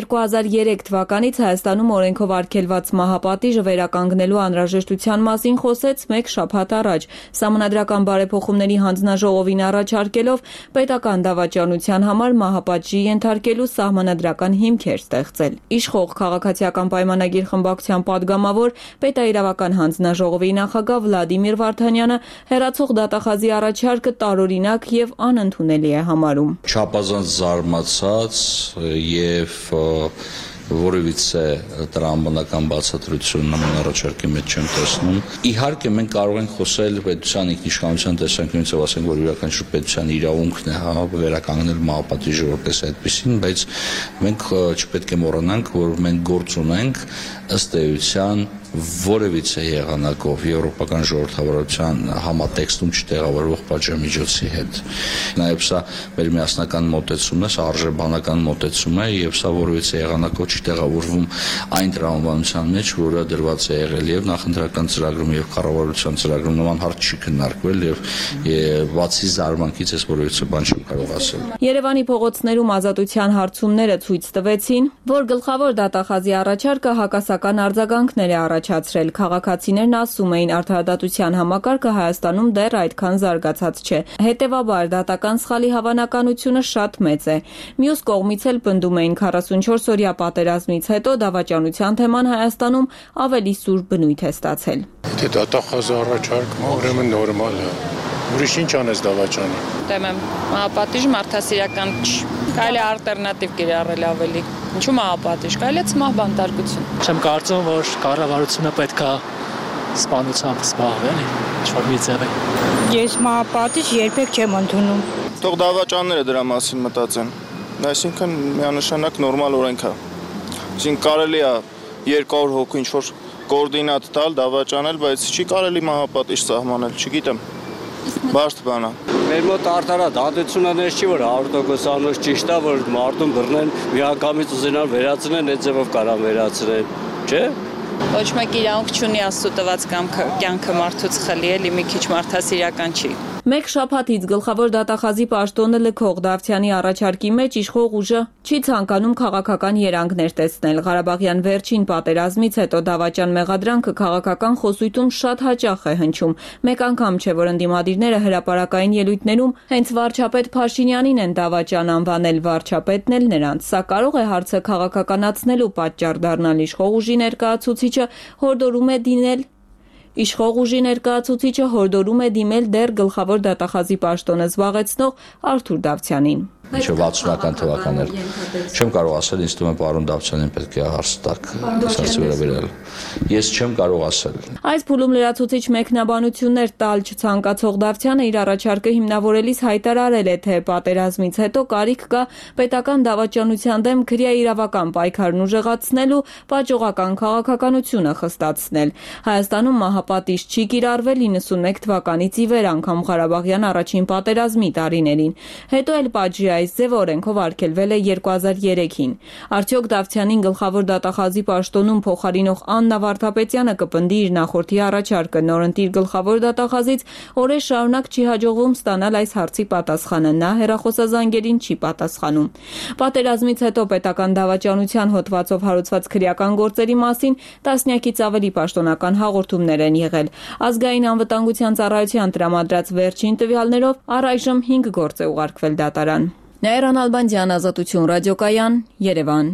2003 թվականից Հայաստանում օրենքով արգելված մահապատիժը վերականգնելու անհրաժեշտության մասին խոսեց մեկ շաբաթ առաջ, Սահմանադրական բարեփոխումների հանձնաժողովին առաջարկելով պետական դավաճանության համար մահապատժի ենթարկելու սահմանադրական հիմքեր ստեղծել։ Իշխող քաղաքացիական պայմանագիր խմբակցության падգամավոր պետաիրավական հանձնաժողովի նախագահ Վլադիմիր Վարդանյանը հեռացող դատախազի առաջարկը տարօրինակ եւ անընդունելի է համարում։ Չափազանց զարմացած եւ որևիցե տրամաբանական բացատրություն նման առաջարկի մեջ չեմ տեսնում։ Իհարկե մենք կարող ենք խոսել պետության ինքնիշխանության տեսանկյունից եւ ասենք, որ յուրաքանչյուր պետության իրավունքն է վերականգնել մահապատիժը որպես այդպեսին, բայց մենք չպետք է մոռանանք, որ մենք գործ ունենք ըստ էության որևիցե եղանակով եվրոպական ժողովրդավարության համատեքստում չտեղավորվող պատժամիջոցի հետ։ Նաև սա մեր միասնական մոտեցումն է, սա արժեբանական մոտեցում է եւ սա որևիցե եղանակով չտեղավորվում այն տրամաբանության մեջ, որը դրված է եղել եւ նախընտրական ծրագրում եւ կառավարության ծրագրում նման հարց չի քննարկվել եւ բացի զարմանքից ես որևիցե բան չեմ կարող ասել։ Երևանի փողոցներում Ազատության հարցումները ցույց տվեցին, որ գլխավոր դատախազի առաջարկը հակասական արձագանքներ է առաջացրել։ Քաղաքացիներն ասում էին, արդարադատության համակարգը Հայաստանում դեռ այդքան զարգացած չէ։ Հետևաբար դատական սխալի հավանականությունը շատ մեծ է։ Մյուս կողմից էլ պնդում էին 44-օրյա պատերազմից հետո դավաճանության թեման Հայաստանում ավելի սուր բնույթ է ստացել։ Եթե դատախազը առաջարկում, ուրեմն նորմալ է։ Ուրիշ ինչ անես դավաճանի։ Դեմ եմ, մահապատիժ մարդասիրական չի։ Կարելի է ալտերնատիվ կիրառել ավելի։ Ինչու մահապատիժ, կարելի է ցմահ բանտարկություն։ Չեմ կարծում, որ կառավարությունը պետք է սպանությամբ զբաղվել, ինչ-որ մի ձև է։ Ես մահապատիժ երբեք չեմ ընդունում։ Թող դավաճանները դրա մասին մտածեն։ Այսինքն միանշանակ նորմալ օրենք է։ Այսինքն կարելի է 200 հոգու ինչ-որ կոորդինատ տալ, դավաճանել, բայց չի կարելի մահապատիժ սահմանել, չգիտեմ։ Բարդ բան է։ Մեր մոտ արդարադատությունը նես չի, որ 100% անոց ճիշտ է, որ մարդուն բռնեն, միանգամից ուզենան վերացնեն, այդ ձևով կարան վերացնել, չէ՞։ Ոչ մեկ իրավունք չունի Աստծո տված կյանքը մարդուց խլի, էլի մի քիչ մարդասիրական չի։ Մեկ շաբաթից գլխավոր դատախազի պաշտոնը լքող Դավթյանի առաջարկի մեջ իշխող ուժը չի ցանկանում քաղաքական երանգներ տեսնել։ Ղարաբաղյան վերջին պատերազմից հետո դավաճան մեղադրանքը քաղաքական խոսույթում շատ հաճախ է հնչում։ Մեկ անգամ չէ, որ ընդդիմադիրները հրապարակային ելույթներում հենց վարչապետ Փաշինյանին են դավաճան անվանել, վարչապետն էլ նրանց։ Սա կարող է հարցը քաղաքականացնելու պատճառ դառնալ։ Իշխող ուժի ներկայացուցիչը հորդորում է դիմել դեռ գլխավոր դատախազի պաշտոնը զբաղեցնող Արթուր Դավթյանին։ մինչև 60-ական թվականներ։ Չեմ կարող ասել, ինձ թվում է պարոն Դավթյանին պետք է հարց տակ այս հարցի վերաբերյալ։ Ես չեմ կարող ասել։ Այս փուլում լրացուցիչ մեկնաբանություններ տալ չցանկացող Դավթյանը իր առաջարկը հիմնավորելիս հայտարարել է, թե պատերազմից հետո կարիք կա պետական դավաճանության դեմ քրեաիրավական պայքարն ուժեղացնելու, պատժողական քաղաքականությունը խստացնել։ Հայաստանում մահապատիժ չի կիրառվել 91 թվականից ի վեր, անգամ Ղարաբաղյան առաջին պատերազմի տարիներին։ Հետո էլ պատժի այս ձևը օրենքով արգելվել է 2003-ին։ Արդյոք Դավթյանին գլխավոր դատախազի պաշտոնում փոխարինող Աննա Վարդապետյանը կպնդի իր նախորդի առաջարկը նորընտիր գլխավոր դատախազից, օրեր շարունակ չի հաջողվում ստանալ այս հարցի պատասխանը, նա հեռախոսազանգերին չի պատասխանում։ Պատերազմից հետո պետական դավաճանության հոդվածով հարուցված քրեական գործերի մասին տասնյակից ավելի պաշտոնական հաղորդումներ են եղել։ Ազգային անվտանգության ծառայության տրամադրած վերջին տվյալներով առայժմ 5 գործ է ուղարկվել դատարան։ Նաիրա Նալբանդյան, Ազատություն ռադիոկայան, Երևան։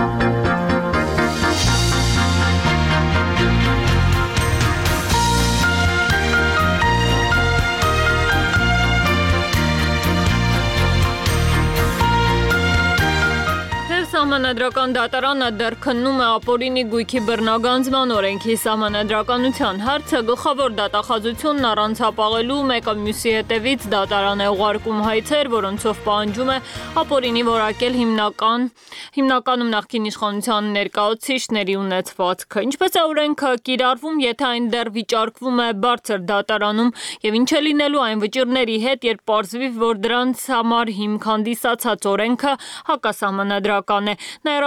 Սահմանադրական դատարանը դեռ քննում է ապօրինի գույքի բռնագանձման օրենքի սահմանադրականության հարցը, գլխավոր դատախազությունն առանց հապաղելու մեկը մյուսի հետևից դատարան է ուղարկում հայցեր, որոնցով պահանջում է ապօրինի որակել հիմնականում նախկին իշխանության ներկայացուցիչների ունեցվածքը։ Ինչպես է օրենքը կիրառվում, եթե այն դեռ վիճարկվում է բարձր դատարանում, եւ ինչ է լինելու այն վճիռների հետ, երբ պարզվի, որ դրանց համար հիմք հանդիսացած օրենքը հակասահմանադրական է։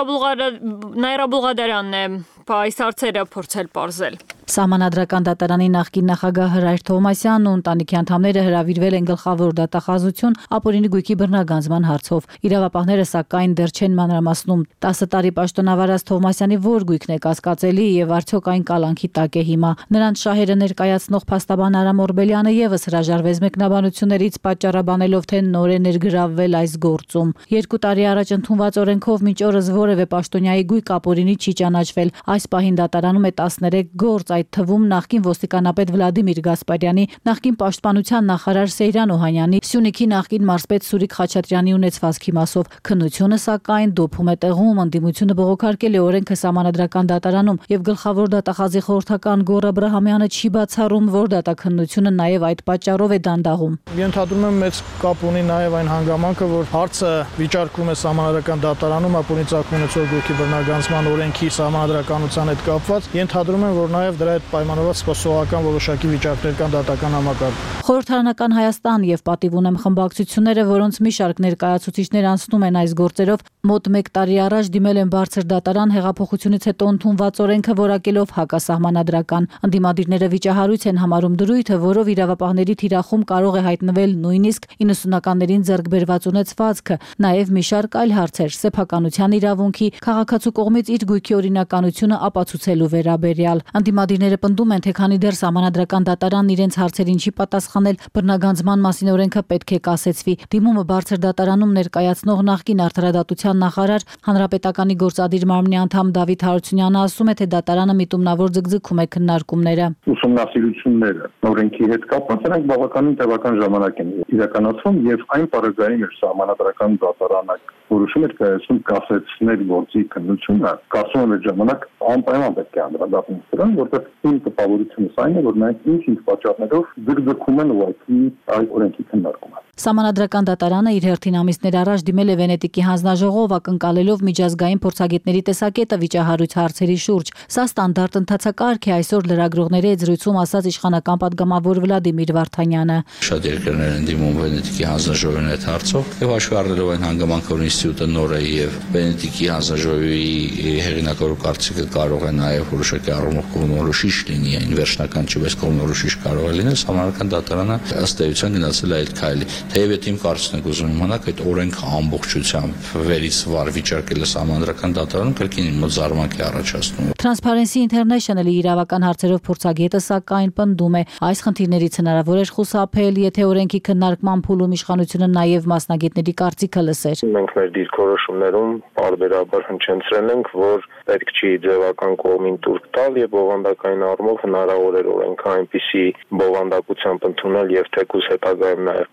Նաիրա Բուլղադարյանն է այս հարցերը փորձել պարզել։ Սահմանադրական դատարանի նախկին նախագահ Հրայր Թովմասյանն ու ընտանիքի անդամները հրավիրվել են գլխավոր դատախազություն ապօրինի գույքի բռնագանձման հարցով։ Իրավապահները սակայն դեռ չեն մանրամասնում 10 տարի պաշտոնավարած Թովմասյանի որ գույքն է կասկածելի եւ արդյոք այն կալանքի տակ է հիմա։ Նրանց շահերը ներկայացնող փաստաբան Արամ Օրբելյանը եւս հրաժարվեց մեկնաբանություններից պատճառաբանելով, թե նոր է ներգրավվել այս գործում։ 2 տարի առաջ ընդունված օրենքով մինչ օրս որևէ պաշտոնյայի գույք ապօրինի չի ճանաչվել։ Այս պահին դատարանում է 13 գործ, այդ թվում նախկին ոստիկանապետ Վլադիմիր Գասպարյանի, նախկին պաշտպանության նախարար Սեյրան Օհանյանի, Սյունիքի նախկին մարզպետ Սուրիկ Խաչատրյանի ունեցվածքի մասով։ Քննությունը սակայն դոփում է տեղում, ընդդիմությունը բողոքարկել է օրենքը սահմանադրական դատարանում եւ գլխավոր դատախազի խորհրդական Գոռ Աբրահամյանը չի բացառում, որ դատաքննությունը նաեւ այդ պատճառով է դանդաղում։ Ենթադրում եմ մեծ կապ ունի նաեւ այն հանգամանքը, որ հարցը վիճարկվում է սահմանադրական դատարանում ապօրինի ծագում ունեցող գույքի բռնագանձման օրենքի սահմանադրականության հետ կապված։ Ենթադրում եմ, որ նաեւ դրա հետ պայմանավորված սպասողական որոշակի վիճակներ կան դատական համակարգում։ Խորհրդարանական Հայաստան եւ պատիվ ունեմ խմբակցությունները, որոնց մի շարք ներկայացուցիչներ անցնում են այս գործերով, մոտ 1 տարի առաջ դիմել են բարձր դատարան հեղափոխությունից հետո ընդունված օրենքը որակելով հակասահմանադրական։ Ընդդիմադիրները վիճահարույց են համարում դրույթը, որով իրավապահների թիրախում կարող է հայտնվել նույնիսկ 90-ականներին ձեռք բերված ունեցվածքը, նաեւ մի շարք այլ հարցեր՝ սեփականության իրավունքի, քաղաքացու կողմից իր գույքի օրինականությունը ապացուցելու վերաբերյալ։ Ընդդիմադիրները պնդում են, թե քանի դեռ սահմանադրական դատարանն իրենց հարցերին չի պատասխանել, բռնագանձման մասին օրենքը պետք է կասեցվի։ Դիմումը բարձր դատարանում ներկայացնող նախկին արդարադատության նախարար, հանրապետականի գործադիր մարմնի անդամ Դավիթ Հարությունյանը ասում է, թե դատարանը միտումնավոր ձգձգում է քննարկումները։ Ուսումնասիրությունները օրենքի հետ կապված նրանք բավականին տևական ժամանակ են իրականացվում եւ այն պարագային էր սահմանադրական դատարանը որոշում էր կայացնում կասեցնել գործի քննությունը, կարծում եմ այդ ժամանակ անպայման պետք է անդրադառնալ դրան, որտեղ իմ տպավորությունս այն է, որ նրանք ինչ-ինչ պատճառներով ձգձգում են ուղղակի այդ օրենքի քննարկումը։ Սահմանադրական դատարանը իր հերթին ամիսներ առաջ դիմել է Վենետիկի հանձնաժողով ակնկալելով միջազգային փորձագետների տեսակետը վիճահարույց հարցերի շուրջ։ Սա ստանդարտ ընթացակարգ է, այսօր լրագրողների հետ զրույցում ասաց իշխանական падգամավոր Վլադիմիր Վարդանյանը։ Շատ երկրներ են դիմում Վենետիկի հանձնաժողովին այդ հարցով եւ հաշվի առնելով այն հանգամանքը, որ ինստիտուտը նոր է եւ Վենետիկի հանձնաժողովի հեղինակորու կարծիքը կարող է նաեւ որոշակի առումով կողմնորոշիչ լինի, այն վերջնական չի, բայց կողմնորոշիչ կարող է լինել, սահմանադրական դատարանը ըստ էության գնացել է այդ քայլի։ Թեև եթե իմ կարծիքն եք ուզում իմանալ, այդ օրենքը ամբողջությամբ վերից վար վիճարկելը սահմանադրական դատարանում կրկին մոտ զարմանք է առաջացնում։ Transparency International-ի իրավական հարցերով փորձագետը սակայն պնդում է, այս խնդիրներից հնարավոր էր խուսափել, եթե օրենքի քննարկման փուլում իշխանությունը նաև մասնագետների կարծիքը լսեր։ Մենք մեր դիրքորոշումներում բարբերաբար հնչեցրել ենք, որ պետք չի ձևական կողմին տուրք տալ եւ բովանդակային առումով հնարավոր էր օրենքը այնպիսի բովանդակությամբ ընդունել եւ թեկուզ հետագայում նաեւ փոփոխ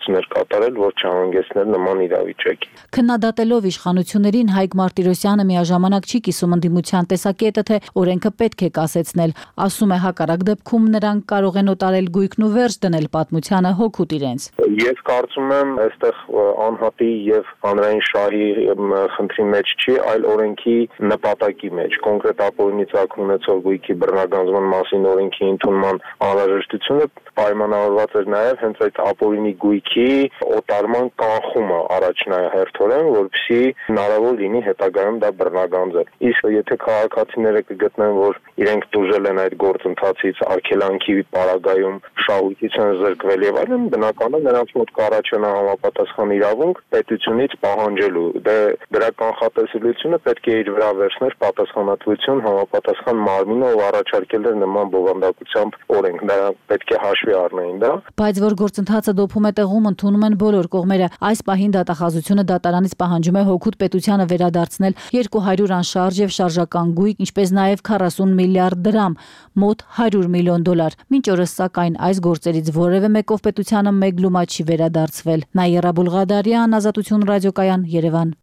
գործողություններ կատարել, որ չհանգեցներ նման իրավիճակի։ Քննադատելով իշխանություններին Հայկ Մարտիրոսյանը միաժամանակ չի կիսում ընդդիմության տեսակետը, թե օրենքը պետք է կասեցնել, ասում է հակառակ դեպքում նրանք կարող են օտարել գույքն ու վերջ դնել պատմությանը հոգուտ իրենց։ Ես կարծում եմ, այստեղ անհատի եւ հանրային շահի խնդրի մեջ չի, այլ օրենքի նպատակի մեջ։ Կոնկրետ ապօրինի ծագում ունեցող գույքի բռնագանձման մասին օրենքի ընդունման անհրաժեշտությունը պայմանավորված էր նաեւ հենց այդ ապօրինի գույքի օտարման կանխումը առաջնահերթորեն, որպեսզի հնարավոր լինի հետագայում դա բռնագանձել։ Իսկ եթե քաղաքացիները կգտնեն, որ իրենք դուժել են այդ գործընթացից, արգելանքի պարագայում շահույթից են զրկվել եւ այլն, բնականաբար նրանց մոտ կառաջանա համապատասխան իրավունք պետությունից պահանջելու։ Դրա կանխատեսելիությունը պետք է իր վրա վերցներ պատասխանատվություն համապատասխան մարմինը, ով առաջարկել էր նման բովանդակությամբ օրենք։ Դա պետք է հաշվի առնեին դա։ Բայց որ գործընթացը դոփում է տեղում, ընդունում են բոլոր կողմերը։ Այս պահին դատախազությունը դատարանից պահանջում է հոգուտ պետությանը վերադարձնել 200 անշարժ եւ շարժական գույք, ինչպես նաեւ 40 միլիարդ դրամ, մոտ $100 միլիոն։ Մինչ օրս սակայն այս գործերից որևէ մեկով պետությանը մեկ լումա չի վերադարձվել։ Նաիրա Բուլղադարյան, Ազատություն ռադիոկայան, Երևան։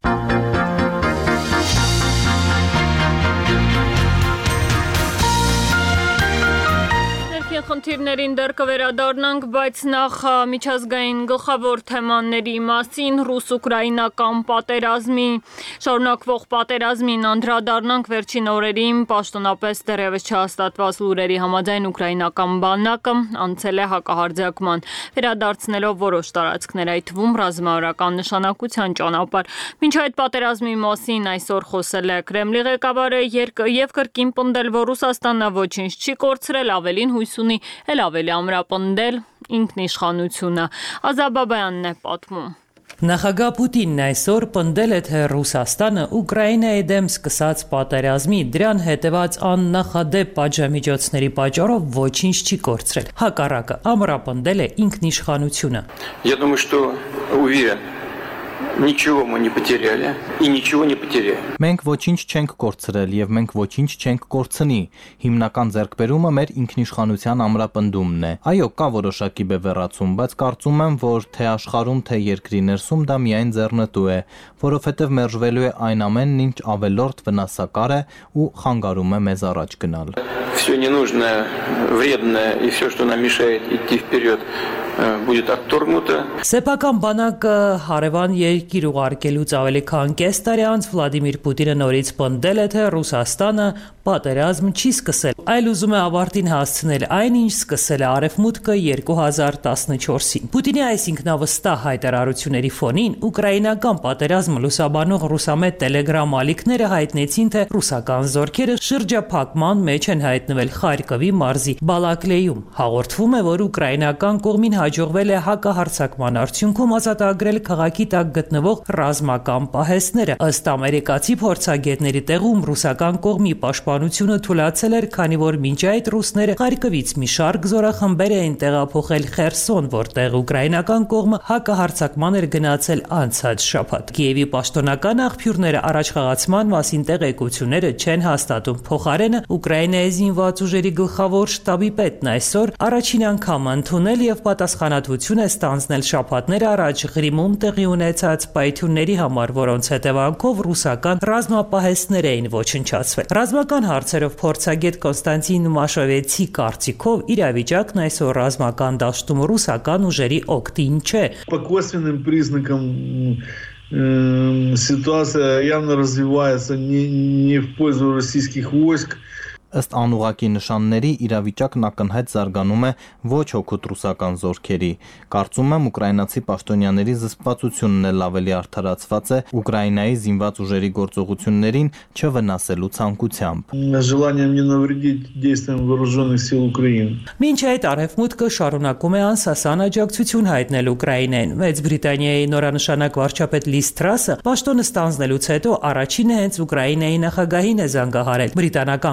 Խնդիրներին դեռ կվերադառնանք, բայց նախ միջազգային գլխավոր թեմաների մասին ռուս-ուկրաինական պատերազմի շարունակվող պատերազմին անդրադառնանք վերջին օրերին պաշտոնապես դեռևս չհաստատված լուրերի համաձայն ուկրաինական բանակը անցել է հակահարձակման, վերադարձնելով որոշ տարածքներ, այդ թվում ռազմավարական նշանակության ճանապարհ։ Մինչ այդ պատերազմի մասին այսօր խոսել է Կրեմլի ղեկավարը եւ կրկին պնդել, որ Ռուսաստանը ոչինչ չի կորցրել, ավելին հույս ունի էլ ավելի ամրապնդել ինքնիշխանությունը։ Ազաբաբյանն է պատմում։ Նախագահ Պուտինն այսօր պնդել է, թե Ռուսաստանը Ուկրաինայի դեմ սկսած պատերազմի դրան հետևած աննախադեպ պատժամիջոցների պատճառով ոչինչ չի կորցրել։ Հակառակը ամրապնդել է ինքնիշխանությունը։ Я думаю, что уверен. Ничего мы не потеряли и ничего не потеряем. Մենք ոչինչ չենք կորցրել եւ մենք ոչինչ չենք կորցնի։ Հիմնական ձեռքբերումը մեր ինքնիշխանության ամրապնդումն է։ Այո, կա որոշակի բևեռացում, բայց կարծում եմ, որ թե աշխարհում, թե երկրի ներսում դա միայն ձեռնտու է, որովհետեւ մերժվելու է այն ամենն, ինչ ավելորդ վնասակար է ու խանգարում է մեզ առաջ գնալ։ Всё ненужное, вредное и всё, что нам мешает идти вперед, будет отторгнуто. Սեփական բանակը հարևան երկիր ուղարկելուց ավելի քան կես տարի անց Վլադիմիր Պուտինը նորից պնդել է, թե Ռուսաստանը պատերազմ չի սկսել, այլ ուզում է ավարտին հասցնել այն, ինչ սկսել է Արևմուտքը 2014-ին։ Պուտինի այս ինքնավստահ հայտարարությունների ֆոնին ուկրաինական պատերազմը լուսաբանող ռուսամետ Telegram ալիքները հայտնեցին, թե ռուսական զորքերը շրջափակման մեջ են հայտնվել Խարկովի մարզի Բալակլեյում։ Հաղորդվում է, որ ուկրաինական կողմին հաջողվել է հակահարձակման արդյունքում ազատագրել քաղաքի տակ գտնվող ռազմական պահեստները։ Ըստ ամերիկացի փորձագետների տեղում ռուսական կողմի պաշտպանությունը թուլացել էր, քանի որ մինչ այդ ռուսները Խարկովից մի շարք զորախմբեր էին տեղափոխել Խերսոն, որտեղ ուկրաինական կողմը հակահարձակման էր գնացել անցած շաբաթ։ Կիևի պաշտոնական աղբյուրները առաջխաղացման մասին տեղեկությունները չեն հաստատում։ Փոխարենը Ուկրաինայի զինված ուժերի գլխավոր շտաբի պետն այսօր առաջին անգամ ընդունել եւ պատասխանատվություն է ստանձնել շաբաթներ առաջ Ղրիմում տեղի ունեցած պայթյունների համար, որոնց հետևանքով ռուսական ռազմապահեստներ էին ոչնչացվել։ Ռազմական հարցերով փորձագետ Կոնստանտին Մաշովեցի կարծիքով իրավիճակն այսօր ռազմական դաշտում ռուսական ուժերի օգտին չէ։ По косвенным признакам ситуация явно развивается не в пользу российских войск. Ըստ անուղակի նշանների իրավիճակն ակնհայտ զարգանում է ոչ հօգուտ ռուսական զորքերի։ Կարծում եմ ուկրաինացի պաշտոնյաների զսպվածությունն էլ ավելի արդարացված է Ուկրաինայի զինված ուժերի գործողություններին չվնասելու ցանկությամբ։ Желанием не навредить действиям вооруженных сил Украины. Մինչ այդ Արևմուտքը շարունակում է անսասան աջակցություն հայտնել Ուկրաինային։ Մեծ Բրիտանիայի նորանշանակ վարչապետ Լիզ Թրասը պաշտոնը ստանձնելուց հետո առաջինը հենց Ուկրաինայի նախագահին է զանգահարել։ Բրիտանական կառավարությունը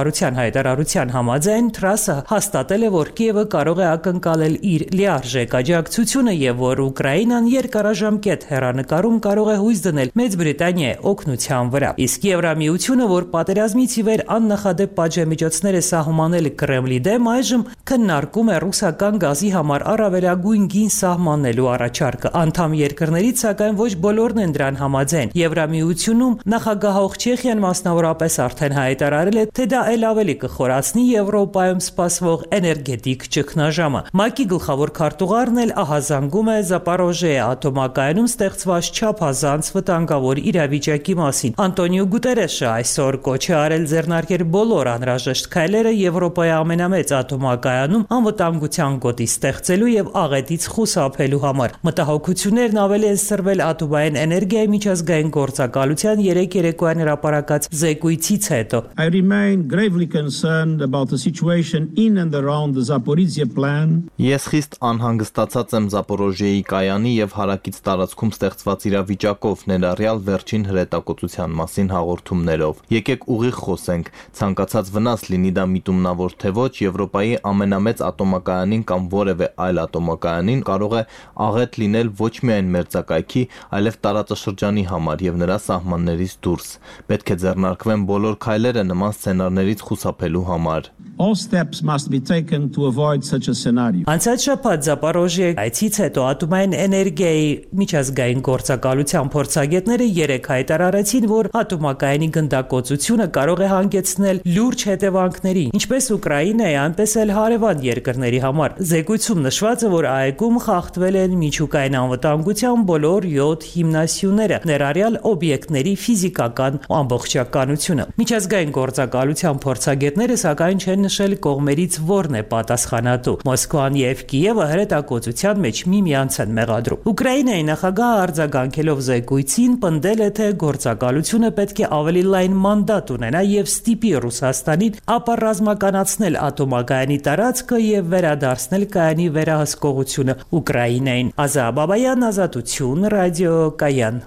ղեկավարության հայտարարության համաձայն Թրասը հաստատել է, որ Կիևը կարող է ակնկալել իր լիարժեք աջակցությունը եւ որ Ուկրաինան երկարաժամկետ հեռանկարում կարող է հույս դնել Մեծ Բրիտանիայի օգնության վրա։ Իսկ Եվրամիությունը, որ պատերազմից ի վեր աննախադեպ պատժամիջոցներ է սահմանել Կրեմլի դեմ, այժմ քննարկում է ռուսական գազի համար առավելագույն գին սահմանելու առաջարկը։ Անդամ երկրներից, սակայն ոչ բոլորն են դրան համաձայն։ Եվրամիությունում նախագահող Չեխիան մասնավորապես արդեն հայտարարել է, թե դա ել ավելի կխորացնի Եվրոպայում սպասվող էներգետիկ ճգնաժամը։ ՄԱԿ-ի գլխավոր քարտուղարն էլ ահազանգում է Զապորոժիե ատոմակայանում ստեղծված չափազանց վտանգավոր իրավիճակի մասին։ Անտոնիո Գուտերեշը այսօր կոչ է արել ձեռնարկել բոլոր անհրաժեշտ քայլերը Եվրոպայի ամենամեծ ատոմակայանում անվտանգության գոտի ստեղծելու եւ աղետից խուսափելու համար։ Մտահոգություններն ավելի են սրվել ատոմային էներգիայի միջազգային գործակալության 3 երեկոյան հրապարակած զեկույցից հետո։ I remain gravely concerned about the situation in and around the Zaporizhzhia plant. Ես խիստ անհանգստացած եմ Զապորոժիեի կայանի եւ հարակից տարածքում ստեղծված իրավիճակով, ներառյալ վերջին հրետակոծության մասին հաղորդումներով։ Եկեք ուղիղ խոսենք, ցանկացած վնաս լինի դա միտումնավոր թե ոչ, Եվրոպայի ամենամեծ ատոմակայանին կամ որևէ այլ ատոմակայանին կարող է աղետ լինել ոչ միայն մերձակայքի, այլև տարածաշրջանի համար եւ նրա սահմաններից դուրս։ Պետք է ձեռնարկվեն բոլոր քայլերը նման սցենարներից խուսափելու համար։ All steps must be taken to avoid such a scenario. Անցած շաբաթ Զապորոժիե այցից հետո ատոմային էներգիայի միջազգային գործակալության փորձագետները 3 հայտարարեցին, որ ատոմակայանի գնդակոծությունը կարող է հանգեցնել լուրջ հետևանքների, ինչպես Ուկրաինայի, այնպես էլ հարևան երկրների համար։ Զեկույցում նշված է, որ ԱԵԿ-ում խախտվել են միջուկային անվտանգության բոլոր 7 հիմնասյուները, ներառյալ օբյեկտների ֆիզիկական ամբողջականությունը։ Միջազգային գործակալության փորձագետները սակայն չեն նշել կողմերից որն է պատասխանատու։ Մոսկվան եւ Կիևը հրետակոծության մեջ միմյանց են մեղադրում։ Ուկրաինայի նախագահը արձագանքելով զեկույցին պնդել է, թե գործակալությունը պետք է ավելի լայն մանդատ ունենա եւ ստիպի Ռուսաստանին ապառազմականացնել ատոմակայանի տարածքը եւ վերադարձնել կայանի վերահսկողությունը Ուկրաինային։ Ազա Բաբայան, Ազատություն, ռադիո Կայան։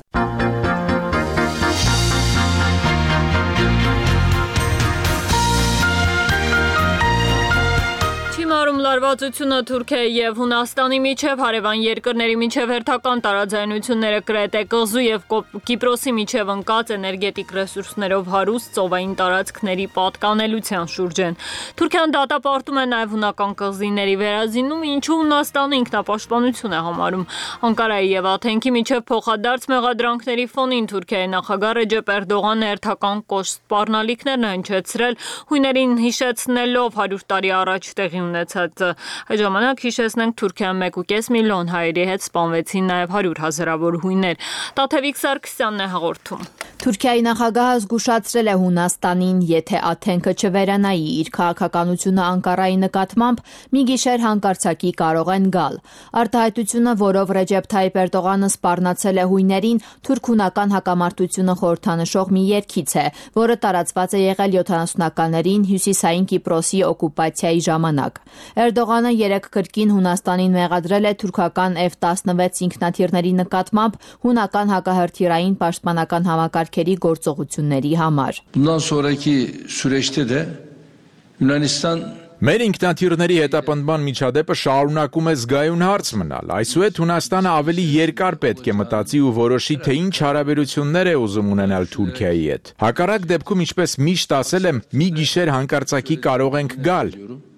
Լարվածությունը Թուրքիայի եւ Հունաստանի միջև, հարևան երկրների միջև հերթական տարաձայնությունները Կրետե կղզու եւ Կիպրոսի միջև ընկած էներգետիկ ռեսուրսներով հարուստ ծովային տարածքների պատկանելության շուրջ են։ Թուրքիան դատապարտում է նաեւ հունական կղզիների վերազինումը, ինչու Հունաստանը ինքնապաշտպանություն է համարում։ Անկարայի եւ Աթենքի միջև փոխադարձ մեղադրանքների ֆոնին Թուրքիայի նախագահ Ռեջեփ Էրդողանը հերթական կոշտ սպառնալիքներն է հնչեցրել, հույներին հիշեցնելով 100 տարի առաջ տեղի ունեցած Այդ ժամանակ հիշեցնենք Թուրքիան 1.5 միլիոն հայերի հետ սպանվեցին նաև 100,000-ավոր հույներ։ Տաթևիկ Սարգսյանն է հաղորդում։ Թուրքիայի նախագահը զգուշացրել է Հունաստանին, եթե Աթենքը չվերանայի իր քաղաքականությունը Անկարայի նկատմամբ, մի գիշեր հանկարծակի կարող են գալ։ Արտահայտությունը, որով Ռեջեփ Թայիփ Էրդողանը սպառնացել է հույներին, թուրք-հունական հակամարտությունը խորհրդանշող մի երգից է, որը տարածված է եղել 70-ականներին հյուսիսային Կիպրոսի օկուպացիայի ժամանակ։ Էրդողանը 3 կրկին Հունաստանին մեղադրել է թուրքական F-16 ինքնաթիռների նկատմամբ հունական հակահրթիռային պաշտպանական համակարգերի գործողությունների համար։ Bundan sonraki süreçte de Yunanistan Մեր ինքնաթիռների հետապնդման միջադեպը շարունակում է զգայուն հարց մնալ։ Այսուհետ Հունաստանը ավելի երկար պետք է մտածի ու որոշի, թե ինչ հարաբերություններ է ուզում ունենալ Թուրքիայի հետ։ Հակառակ դեպքում, ինչպես միշտ ասել եմ, մի գիշեր հանկարծակի կարող ենք գալ։